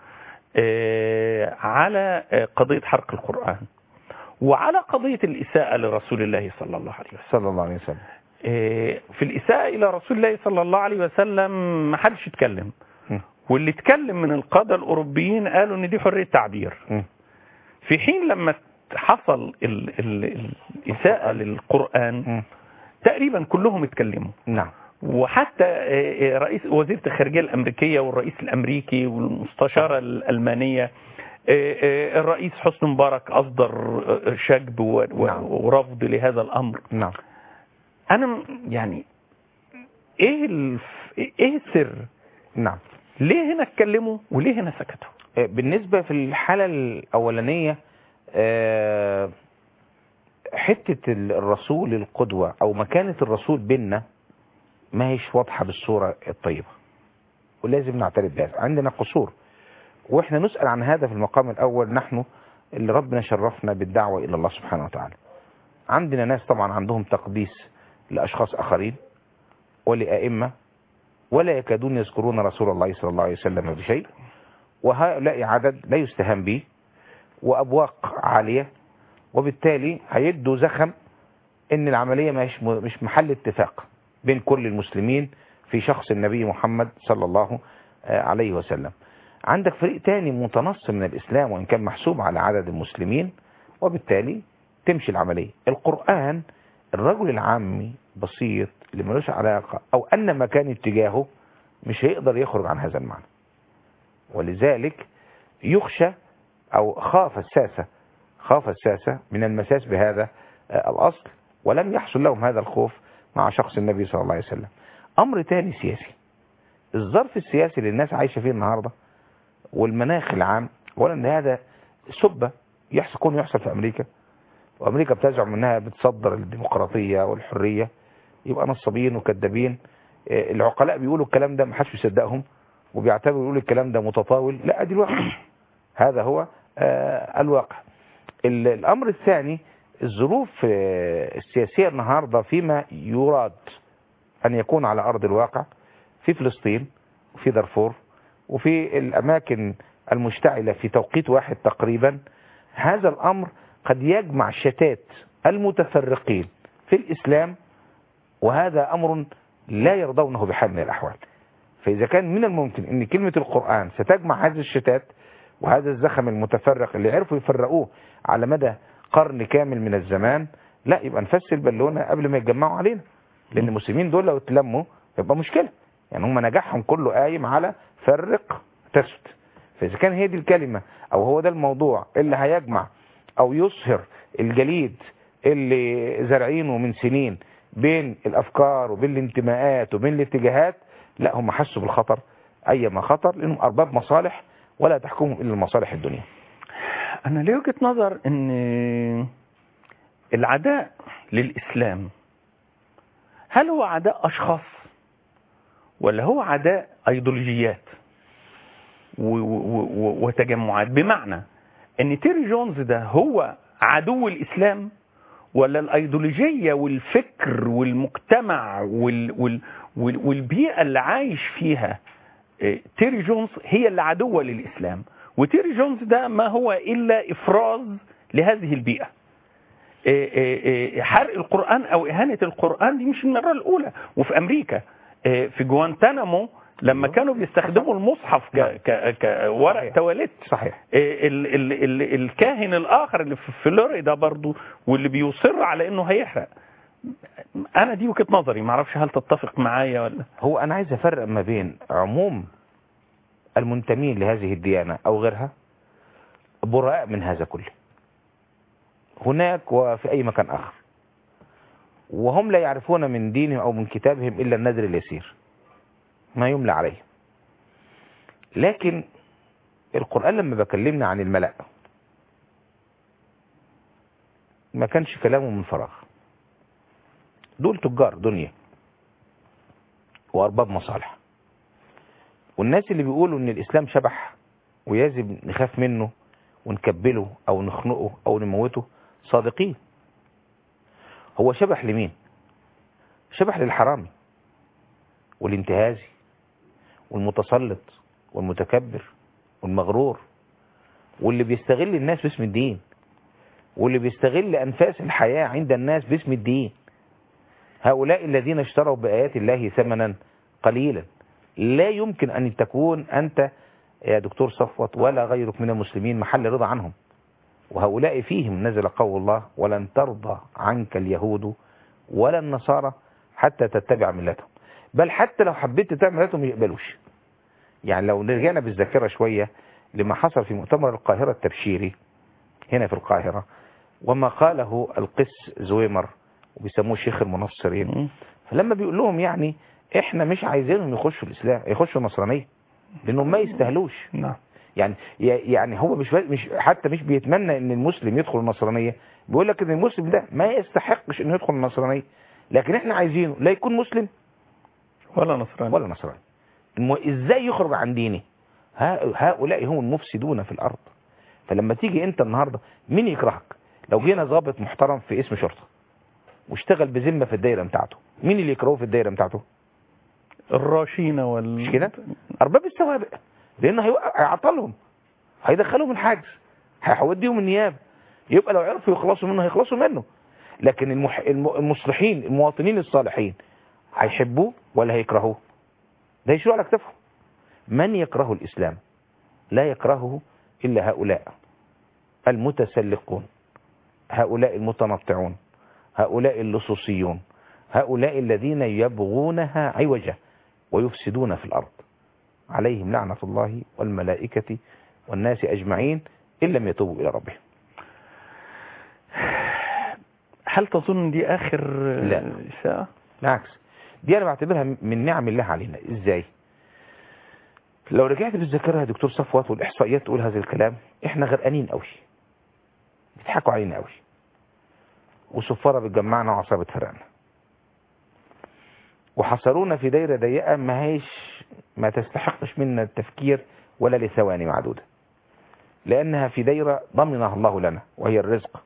على قضية حرق القرآن وعلى قضية الإساءة لرسول الله صلى الله عليه وسلم. صلى الله عليه وسلم. في الإساءة إلى رسول الله صلى الله عليه وسلم ما حدش يتكلم، واللي اتكلم من القادة الأوروبيين قالوا إن دي حرية تعبير، في حين لما حصل ال ال الإساءة للقرآن تقريبا كلهم اتكلموا. نعم. وحتى رئيس وزيرة الخارجية الأمريكية والرئيس الأمريكي والمستشارة الألمانية الرئيس حسني مبارك أصدر شجب ورفض لهذا الأمر. نعم. أنا يعني إيه إيه السر؟ نعم. ليه هنا اتكلموا وليه هنا سكتوا؟ بالنسبة في الحالة الأولانية حتة الرسول القدوة أو مكانة الرسول بيننا ما هيش واضحة بالصورة الطيبة، ولازم نعترف بها، عندنا قصور، وإحنا نسأل عن هذا في المقام الأول. نحن اللي ربنا شرفنا بالدعوة إلى الله سبحانه وتعالى، عندنا ناس طبعا عندهم تقديس لأشخاص آخرين ولأئمة ولا يكادون يذكرون رسول الله صلى الله عليه وسلم بشيء، وهؤلاء عدد لا يستهان به وأبواق عالية، وبالتالي هيدوا زخم إن العملية مش مش محل اتفاق بين كل المسلمين في شخص النبي محمد صلى الله عليه وسلم. عندك فريق تاني متنصم من الإسلام وإن كان محسوب على عدد المسلمين، وبالتالي تمشي العملية. القرآن الرجل العامي بسيط اللي ملوش علاقة أو أن مكان اتجاهه مش هيقدر يخرج عن هذا المعنى، ولذلك يخشى أو خاف الساسة خاف الساسة من المساس بهذا الأصل، ولم يحصل لهم هذا الخوف مع شخص النبي صلى الله عليه وسلم. أمر تاني سياسي، الظرف السياسي اللي الناس عايشة فيه النهاردة والمناخ العام، ولا ان هذا سبة يحصل كون يحصل في أمريكا، وأمريكا بتزعم أنها بتصدر الديمقراطية والحرية، يبقى نصابين وكذابين. العقلاء بيقولوا الكلام ده ما حدش بيصدقهم وبيعتبروا يقولوا الكلام ده متطاول، لا دي الواقع، هذا هو آه الواقع. الأمر الثاني الظروف السياسية النهاردة فيما يراد أن يكون على أرض الواقع في فلسطين وفي دارفور وفي الأماكن المشتعلة في توقيت واحد تقريبا، هذا الأمر قد يجمع شتات المتفرقين في الإسلام، وهذا أمر لا يرضونه بحال من الأحوال. فإذا كان من الممكن أن كلمة القرآن ستجمع هذه الشتات وهذا الزخم المتفرق اللي عرفوا يفرقوه على مدى قرن كامل من الزمان، لا يبقى نفسر بالونه قبل ما يتجمعوا علينا، لأن المسلمين دول لو اتلموا يبقى مشكلة. يعني هم نجاحهم كله قايم على فرق تسد. فإذا كان هي دي الكلمة أو هو ده الموضوع اللي هيجمع أو يصهر الجليد اللي زرعينه من سنين بين الأفكار وبين الانتماءات وبين الاتجاهات، لا هم حسوا بالخطر أيما خطر، لأنهم أرباب مصالح ولا تحكمهم إلا المصالح الدنيا. أنا لي وجهة نظر أن العداء للإسلام هل هو عداء أشخاص ولا هو عداء أيديولوجيات وتجمعات؟ بمعنى أن تيري جونز ده هو عدو الإسلام، ولا الأيديولوجية والفكر والمجتمع وال وال والبيئة اللي عايش فيها تيري جونز هي اللي عدوة للإسلام، وتيري جونز ده ما هو إلا إفراز لهذه البيئة. حرق القرآن أو إهانة القرآن دي مش المرة الأولى، وفي أمريكا في جوانتانامو لما كانوا بيستخدموا المصحف كورق تواليت. صحيح. ال ال ال الكاهن الآخر اللي في فلوريدا برضو واللي بيصر على إنه هيحرق. أنا دي وجهة نظري، معرفش هل تتفق معايا ولا. هو أنا عايز أفرق ما بين عموم المنتمين لهذه الديانة أو غيرها براء من هذا كله هناك وفي أي مكان آخر، وهم لا يعرفون من دينهم أو من كتابهم إلا النذر اليسير ما يملى عليه. لكن القرآن لما بكلمنا عن الملأ ما كانش كلامه من فراغ، دول تجار دنيا وأرباب مصالح، والناس اللي بيقولوا ان الإسلام شبح ويجب نخاف منه ونكبله أو نخنقه أو نموته صادقين. هو شبح لمين؟ شبح للحرامي والانتهازي والمتسلط والمتكبر والمغرور واللي بيستغل الناس باسم الدين واللي بيستغل أنفاس الحياة عند الناس باسم الدين. هؤلاء الذين اشتروا بآيات الله ثمنا قليلا. لا يمكن أن تكون أنت يا دكتور صفوت ولا غيرك من المسلمين محل رضا عنهم، وهؤلاء فيهم نزل قول الله ولن ترضى عنك اليهود ولا النصارى حتى تتبع ملتهم. بل حتى لو حبيت تتبع ملتهم يقبلوش. يعني لو رجعنا بالذاكرة شوية لما حصل في مؤتمر القاهرة التبشيري هنا في القاهرة وما قاله القس زويمر وبيسموه شيخ المنصرين، فلما بيقول لهم يعني احنا مش عايزينهم يخشوا الاسلام يخشوا النصرانيه لانهم ما يستاهلوش. نعم. يعني يعني هو مش مش حتى مش بيتمنى ان المسلم يدخل النصرانيه، بيقول لك ان المسلم ده ما يستحقش انه يدخل النصرانيه، لكن احنا عايزينه لا يكون مسلم ولا نصراني ولا نصراني. ازاي يخرج عن دينه؟ هؤلاء هم المفسدون في الارض. فلما تيجي انت النهارده مين يكرهك؟ لو جينا ضابط محترم في اسم شرطه واشتغل بذمه في الدايره بتاعته، مين اللي يكرهه في الدايره بتاعته؟ الراشينة وال مش كده؟ أرباب السوابق، لأنه هيعطلهم، هيدخلهم الحجز، هيوديهم النيابة، يبقى لو عرفوا يخلصوا منه هيخلصوا منه. لكن المح... المصلحين المواطنين الصالحين هيحبوه ولا هيكرهوه؟ ده يشيلوا على كتافهم. من يكره الإسلام لا يكرهه إلا هؤلاء المتسلقون، هؤلاء المتنطعون، هؤلاء اللصوصيون، هؤلاء الذين يبغونها عوجا ويفسدون في الأرض. عليهم لعنة الله والملائكة والناس أجمعين إن لم يتوبوا إلى ربهم. هل تظن دي آخر لا ساعة؟ بالعكس، دي أنا بعتبرها من نعم الله علينا. إزاي؟ لو رجعت بالذاكرة يا دكتور صفوت والإحصائيات تقول هذا الكلام، إحنا غرقانين قوي، بيضحكوا علينا قوي، وصفارة بتجمعنا وعصابة فرقنا، وحصرونا في دايرة ضيقة ما هيش ما تستحقش منا التفكير ولا لثواني معدودة، لأنها في دايرة ضمنها الله لنا وهي الرزق.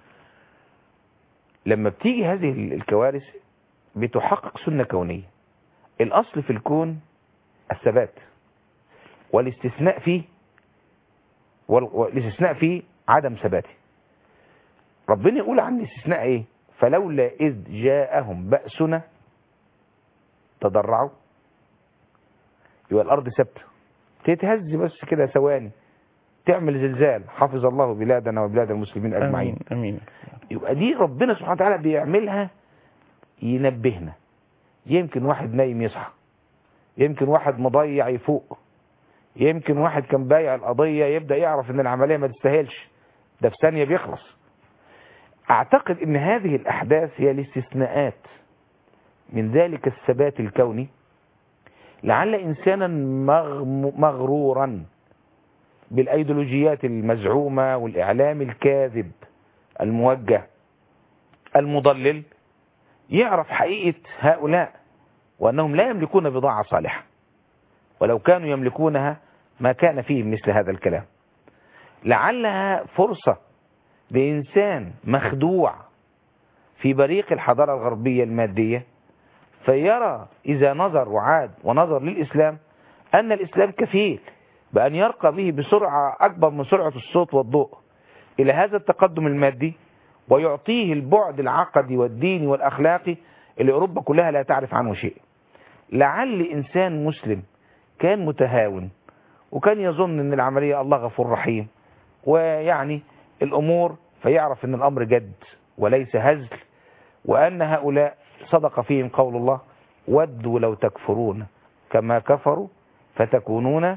لما بتيجي هذه الكوارث بتحقق سنة كونية. الأصل في الكون الثبات، والاستثناء فيه والاستثناء فيه عدم ثباته. ربنا يقول عن الاستثناء ايه؟ فلولا إذ جاءهم بأسنا تضرعوا. يبقى الأرض ثابته، تتهز بس كده ثواني تعمل زلزال، حافظ الله بلادنا وبلاد المسلمين أجمعين. أمين. أمين. يبقى دي ربنا سبحانه وتعالى بيعملها ينبهنا. يمكن واحد نايم يصحى، يمكن واحد مضيع يفوق، يمكن واحد كان بايع القضية يبدأ يعرف ان العملية ما تستاهلش، ده في ثانية بيخلص. اعتقد ان هذه الاحداث هي الاستثناءات من ذلك الثبات الكوني، لعل انسانا مغرورا بالايديولوجيات المزعومة والاعلام الكاذب الموجه المضلل يعرف حقيقة هؤلاء وانهم لا يملكون بضاعة صالحة، ولو كانوا يملكونها ما كان فيهم مثل هذا الكلام. لعلها فرصة بإنسان مخدوع في بريق الحضارة الغربية المادية فيرى إذا نظر وعاد ونظر للإسلام أن الإسلام كفيل بأن يرقى به بسرعة أكبر من سرعة الصوت والضوء إلى هذا التقدم المادي، ويعطيه البعد العقدي والديني والأخلاقي اللي أوروبا كلها لا تعرف عنه شيء. لعل إنسان مسلم كان متهاون وكان يظن أن العملية الله غفور رحيم ويعني الأمور، فيعرف أن الأمر جد وليس هزل، وأن هؤلاء صدق فيهم قول الله ودوا لو تكفرون كما كفروا فتكونون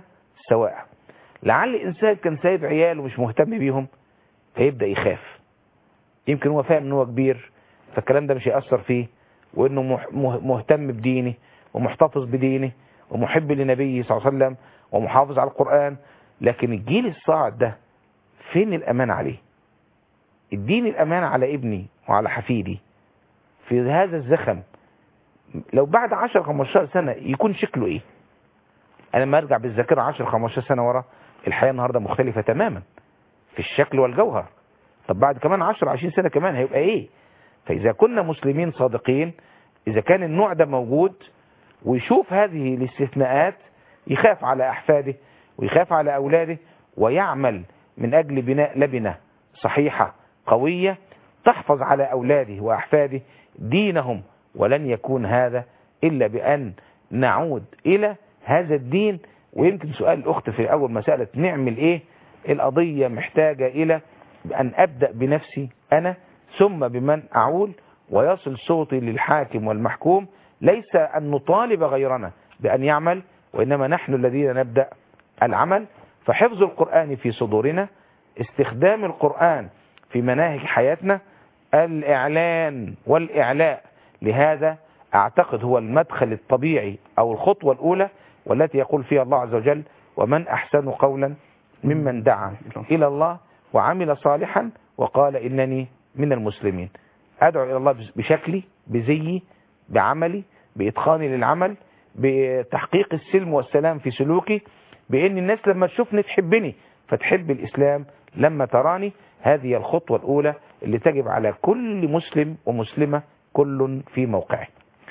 سواء. لعل الإنسان كان سايب عياله مش مهتم بيهم فيبدأ يخاف، يمكن هو فاهم ان هو كبير فالكلام ده مش هيأثر فيه، وانه مهتم بدينه ومحتفظ بدينه ومحب لنبيه صلى الله عليه وسلم ومحافظ على القرآن. لكن الجيل الصاعد ده فين الأمان عليه؟ الدين الأمان على ابني وعلى حفيدي في هذا الزخم، لو بعد عشر خمستاشر سنة يكون شكله ايه؟ انا لما ارجع بالذاكرة عشر خمستاشر سنة ورا الحياة النهاردة مختلفة تماما في الشكل والجوهر. طب بعد كمان عشر عشرين سنة كمان هيبقى ايه؟ فاذا كنا مسلمين صادقين، اذا كان النوع ده موجود ويشوف هذه الاستثناءات يخاف على احفاده ويخاف على اولاده ويعمل من اجل بناء لبنة صحيحة قوية تحفظ على اولاده واحفاده دينهم. ولن يكون هذا الا بان نعود الى هذا الدين. ويمكن سؤال الاخت في اول مسألة نعمل ايه، القضية محتاجة الى أن أبدأ بنفسي أنا ثم بمن أعول، ويصل صوتي للحاكم والمحكوم، ليس أن نطالب غيرنا بأن يعمل وإنما نحن الذين نبدأ العمل. فحفظ القرآن في صدورنا، استخدام القرآن في مناهج حياتنا، الإعلان والإعلاء لهذا أعتقد هو المدخل الطبيعي أو الخطوة الأولى، والتي يقول فيها الله عز وجل: ومن أحسن قولا ممن دعا إلى الله وعمل صالحا وقال إنني من المسلمين. أدعو إلى الله بشكلي، بزيي، بعملي، بإتقاني للعمل، بتحقيق السلم والسلام في سلوكي، بأن الناس لما تشوفني تحبني فتحب الإسلام لما تراني. هذه الخطوة الأولى اللي تجب على كل مسلم ومسلمة كل في موقعه.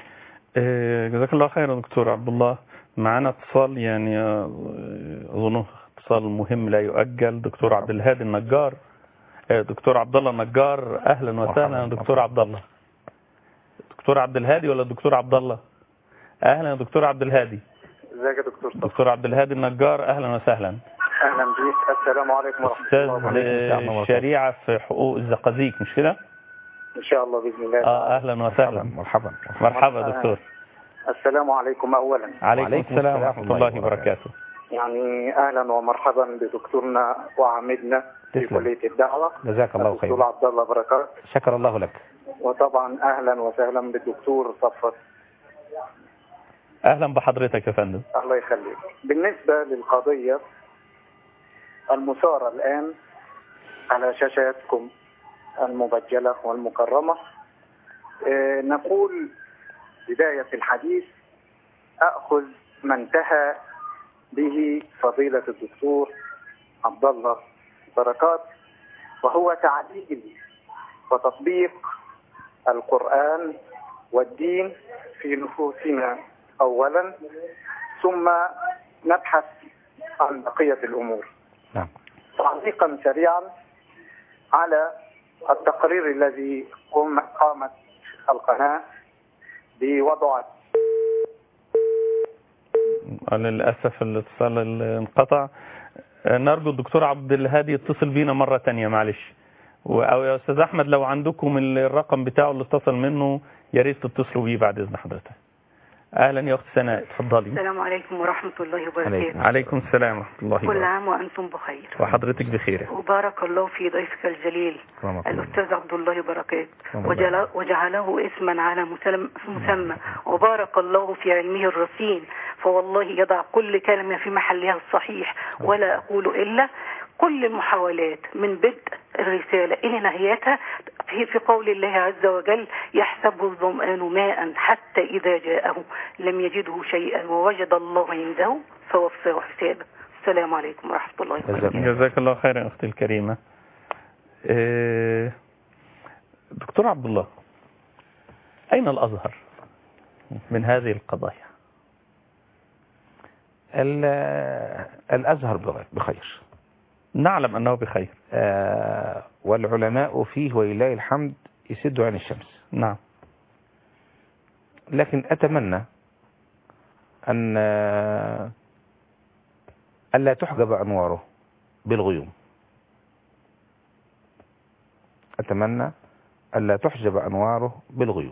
جزاك الله خيرا دكتور عبد الله. معنا اتصال يعني أظنه اتصال مهم لا يؤجل. دكتور عبد الهادي النجار، دكتور عبد الله النجار، اهلا وسهلا دكتور عبد الله. دكتور عبد الهادي ولا دكتور عبد الله؟ اهلا دكتور عبد الهادي. ازيك يا دكتور صبري؟ دكتور عبد الهادي النجار، اهلا وسهلا. اهلا بيك. السلام عليكم ورحمه الله وبركاته. استاذ الشريعه في حقوق الزقازيق مش كده؟ ان شاء الله باذن الله. اه اهلا وسهلا. مرحبا مرحبا دكتور. السلام عليكم اولا. عليكم السلام ورحمه الله وبركاته. يعني اهلا ومرحبا بدكتورنا وعميدنا في كليه الدعوه. جزاك الله خير. الدكتور عبد الله بركات. شكر الله لك. وطبعا اهلا وسهلا بالدكتور صفوت. اهلا بحضرتك يا فندم. الله يخليك. بالنسبه للقضيه المثاره الان على شاشاتكم المبجله والمكرمه، اه نقول بدايه الحديث اخذ ما انتهى به فضيلة الدكتور عبد الله بركات، وهو تعليل وتطبيق القرآن والدين في نفوسنا أولا، ثم نبحث عن بقية الأمور. نعم. تعليقا سريعا على التقرير الذي قامت القناة بوضع. للأسف الاتصال انقطع. نرجو الدكتور عبد الهادي يتصل بينا مرة تانية معلش، أو يا أستاذ أحمد لو عندكم الرقم بتاعه اللي اتصل منه يا ريت تتصلوا بيه بعد إذن حضرتك. أهلا يا أخت سناء، اتفضلي. السلام عليكم ورحمة الله وبركاته. عليكم السلام ورحمة الله وبركاته. كل عام وأنتم بخير. وحضرتك بخير. وبارك الله في ضيفك الجليل الأستاذ عبد الله بركات، وجعله اسما على مسمى، وبارك الله في علمه الرصين، فوالله يضع كل كلمة في محلها الصحيح، ولا أقول إلا كل المحاولات من بدء الرسالة إلى نهايتها في في قول الله عز وجل: يحسب الظمآن ماء حتى إذا جاءه لم يجده شيئا ووجد الله عنده فوفاه حسابه. السلام عليكم ورحمة الله وبركاته. جزاك الله خيرا أختي الكريمة. دكتور عبد الله، أين الأزهر من هذه القضايا؟ الأزهر بخير، نعلم أنه بخير، آه والعلماء فيه ولله الحمد يسدوا عن الشمس. نعم. لكن أتمنى أن ألا تحجب أنواره بالغيوم. أتمنى ألا تحجب أنواره بالغيوم،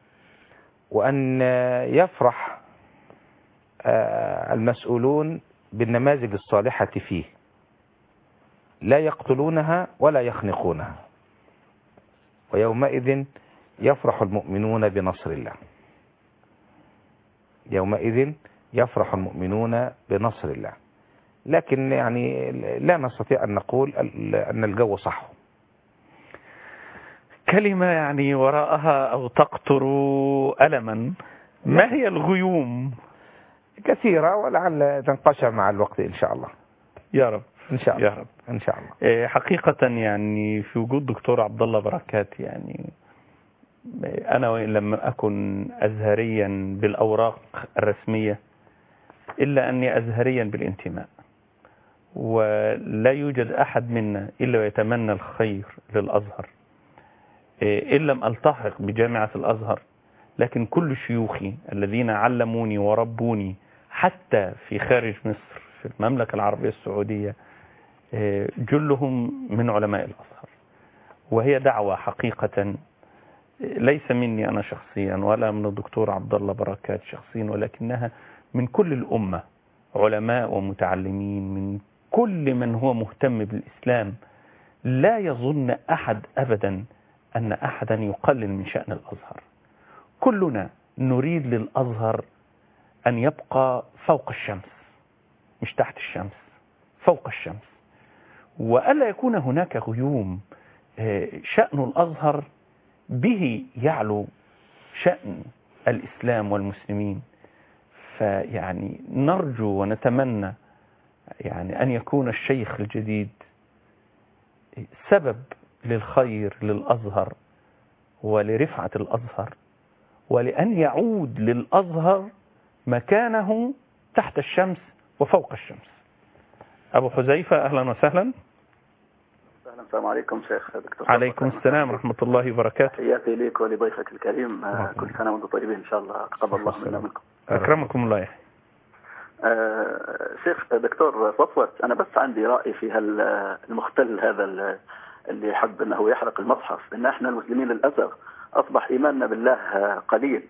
وأن يفرح المسؤولون بالنماذج الصالحة فيه، لا يقتلونها ولا يخنقونها، ويومئذ يفرح المؤمنون بنصر الله. يومئذ يفرح المؤمنون بنصر الله. لكن يعني لا نستطيع أن نقول أن الجو صح. كلمة يعني وراءها أو تقطر ألما. ما هي الغيوم؟ كثيرة ولعل تنقشع مع الوقت إن شاء الله. يا رب إن شاء الله. يا رب إن شاء الله. حقيقة يعني في وجود دكتور عبد الله بركات، يعني أنا وإن لم أكن أزهريا بالأوراق الرسمية إلا أني أزهريا بالانتماء، ولا يوجد أحد منا إلا ويتمنى الخير للأزهر. إن لم ألتحق بجامعة الأزهر، لكن كل شيوخي الذين علموني وربوني حتى في خارج مصر في المملكة العربية السعودية جلهم من علماء الأزهر. وهي دعوة حقيقة ليس مني أنا شخصيا ولا من الدكتور عبد الله بركات شخصيا، ولكنها من كل الأمة، علماء ومتعلمين، من كل من هو مهتم بالإسلام. لا يظن أحد أبدا أن أحدا يقلل من شأن الأزهر. كلنا نريد للأزهر أن يبقى فوق الشمس، مش تحت الشمس، فوق الشمس، وألا يكون هناك غيوم. شأن الأزهر به يعلو شأن الإسلام والمسلمين. فيعني نرجو ونتمنى يعني أن يكون الشيخ الجديد سبب للخير للأزهر ولرفعة الأزهر، ولأن يعود للأزهر مكانه تحت الشمس وفوق الشمس. أبو حذيفة أهلا وسهلا. السلام عليكم شيخ دكتور. عليكم السلام ورحمة الله وبركاته. تحياتي لك ولضيفك الكريم. كل سنة وانتم طيبين إن شاء الله. تقبل الله منا منكم. أكرمكم الله. آه شيخ دكتور صفوت، أنا بس عندي رأي في المختل هذا اللي حب أنه يحرق المصحف. إن إحنا المسلمين للأسف أصبح إيماننا بالله قليل،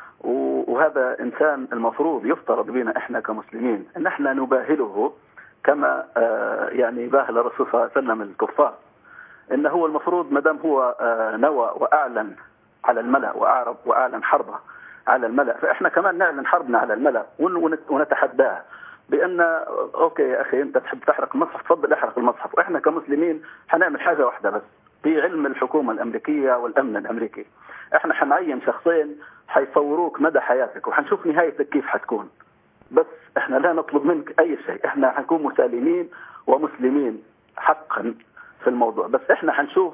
وهذا إنسان المفروض يفترض بنا إحنا كمسلمين إن إحنا نباهله كما آه يعني باهل الرسول صلى الله عليه وسلم الكفار. إن هو المفروض مدام هو آه نوى وأعلن على الملأ وأعرب وأعلن حربه على الملأ، فإحنا كمان نعلن حربنا على الملأ ونتحداه بأن أوكي يا أخي أنت تحب تحرق المصحف، تفضل احرق المصحف، وإحنا كمسلمين حنعمل حاجة واحدة بس في علم الحكومة الأمريكية والأمن الأمريكي. إحنا حنعين شخصين حيصوروك مدى حياتك وحنشوف نهايتك كيف حتكون. بس إحنا لا نطلب منك أي شيء، إحنا حنكون مسالمين ومسلمين حقا في الموضوع. بس إحنا حنشوف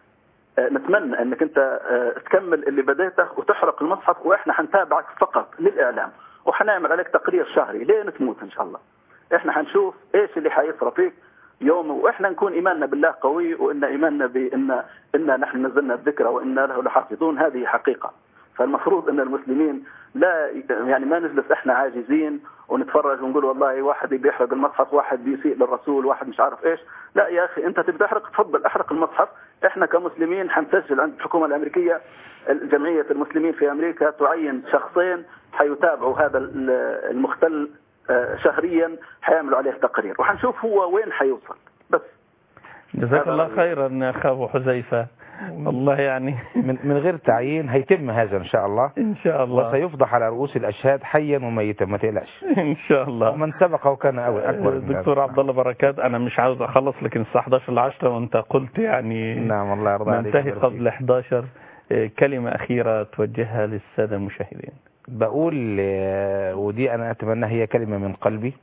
نتمنى أنك أنت تكمل اللي بديته وتحرق المصحف، وإحنا حنتابعك فقط للإعلام وحنعمل عليك تقرير شهري لين تموت إن شاء الله. إحنا حنشوف إيش اللي حيصرى فيك يوم، وإحنا نكون إيماننا بالله قوي، وإن إيماننا بأن إن نحن نزلنا الذكر وإن له لحافظون. هذه حقيقة. فالمفروض أن المسلمين لا يعني ما نجلس إحنا عاجزين ونتفرج ونقول والله واحد بيحرق المصحف، واحد بيسيء للرسول، واحد مش عارف إيش. لا يا أخي أنت تبي تحرق تفضل احرق المصحف. إحنا كمسلمين حنسجل عند الحكومة الأمريكية، جمعية المسلمين في أمريكا تعين شخصين حيتابعوا هذا المختل شهريا، حيعملوا عليه تقرير وحنشوف هو وين حيوصل. بس جزاك الله خيرا يا أخ أبو حذيفة. والله يعني من, من غير تعيين هيتم هذا إن شاء الله. إن شاء الله. وسيفضح على رؤوس الأشهاد حيا وميتا، ما تقلقش. إن شاء الله. ومن سبقه كان أول أكبر. دكتور عبد الله بركات، أنا مش عاوز أخلص لكن الساعة إحدى عشر العشرة وأنت قلت يعني نعم الله يرضى عليك ننتهي قبل إحدى عشر. كلمة أخيرة توجهها للسادة المشاهدين. بقول ودي أنا أتمنى هي كلمة من قلبي.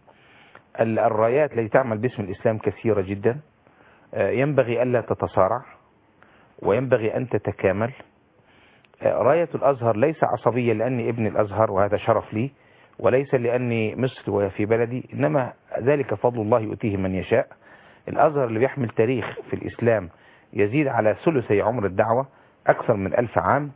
الرايات التي تعمل باسم الإسلام كثيرة جدا، ينبغي ألا تتصارع وينبغي أن تتكامل. راية الأزهر ليس عصبية لأني ابن الأزهر وهذا شرف لي، وليس لأني مصر وفي بلدي، إنما ذلك فضل الله يؤتيه من يشاء. الأزهر اللي بيحمل تاريخ في الإسلام يزيد على ثلثي عمر الدعوة، أكثر من ألف عام.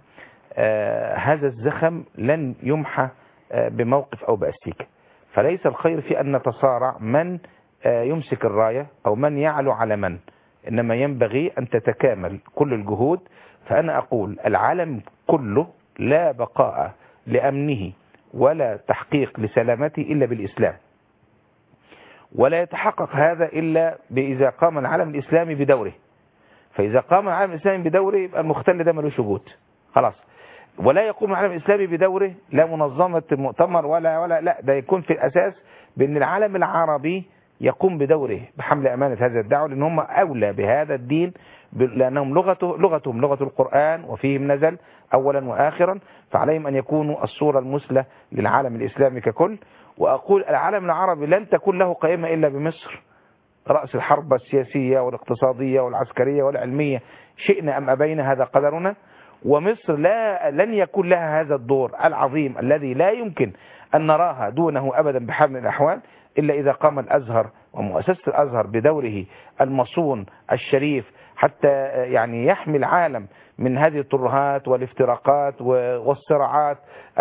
آه هذا الزخم لن يمحى آه بموقف أو بأستيكة. فليس الخير في أن نتصارع من آه يمسك الراية أو من يعلو على من، إنما ينبغي أن تتكامل كل الجهود. فأنا أقول العالم كله لا بقاء لأمنه ولا تحقيق لسلامته إلا بالإسلام. ولا يتحقق هذا إلا إذا قام العالم الإسلامي بدوره. فإذا قام العالم الإسلامي بدوره يبقى المختل ده ملوش وجود خلاص. ولا يقوم العالم الإسلامي بدوره لا منظمة مؤتمر ولا ولا لا، ده يكون في الأساس بأن العالم العربي يقوم بدوره بحمل أمانة هذا الدعوة، لأن هم أولى بهذا الدين، لأنهم لغته لغتهم لغة القرآن وفيهم نزل أولا وآخرا، فعليهم أن يكونوا الصورة المثلى للعالم الإسلامي ككل. وأقول العالم العربي لن تكون له قائمة إلا بمصر، رأس الحرب السياسية والاقتصادية والعسكرية والعلمية، شئنا أم أبينا هذا قدرنا. ومصر لا لن يكون لها هذا الدور العظيم الذي لا يمكن أن نراها دونه أبدا بحال من الأحوال إلا إذا قام الأزهر ومؤسسة الأزهر بدوره المصون الشريف، حتى يعني يحمي العالم من هذه الترهات والافتراقات والصراعات،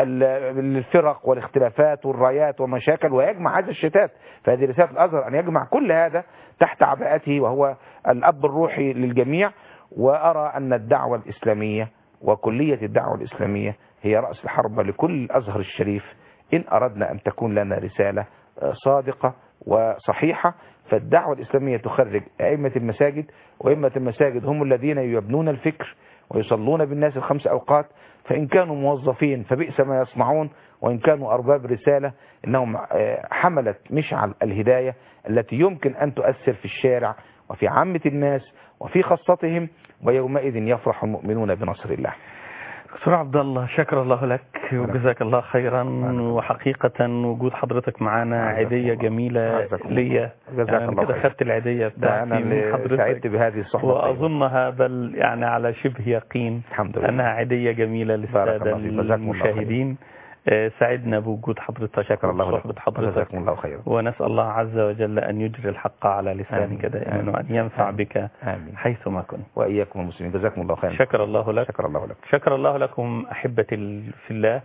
الفرق والاختلافات والرايات والمشاكل، ويجمع هذا الشتات. فهذه رسالة الأزهر أن يجمع كل هذا تحت عباءته، وهو الأب الروحي للجميع. وأرى أن الدعوة الإسلامية وكلية الدعوة الإسلامية هي رأس الحربة لكل الأزهر الشريف إن أردنا أن تكون لنا رسالة صادقة وصحيحة. فالدعوة الإسلامية تخرج أئمة المساجد، وأئمة المساجد هم الذين يبنون الفكر ويصلون بالناس الخمس أوقات، فإن كانوا موظفين فبئس ما يصنعون، وإن كانوا أرباب رسالة إنهم حملت مشعل الهداية التي يمكن أن تؤثر في الشارع وفي عامة الناس وفي خاصتهم، ويومئذ يفرح المؤمنون بنصر الله. دكتور عبد الله، شكر الله لك وجزاك الله خيرا. وحقيقة وجود حضرتك معنا عيدية جميلة ليا، يعني كده خدت العيدية بتاعتي من حضرتك، سعدت بهذه الصحبة، وأظن هذا يعني على شبه يقين أنها عيدية جميلة للسادة المشاهدين. سعدنا بوجود حضرتك، شكر الله وصحبة حضرتك، الله خير. ونسأل الله عز وجل أن يجري الحق على لسانك دائما، وأن ينفع بك آمين. حيثما كنت، وإياكم المسلمين. جزاكم الله خيرا. شكر الله لك. شكر الله لك. شكر الله لكم أحبتي في الله،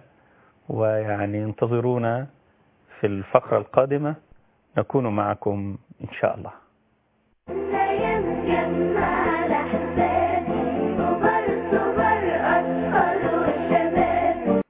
ويعني انتظرونا في الفقرة القادمة نكون معكم إن شاء الله.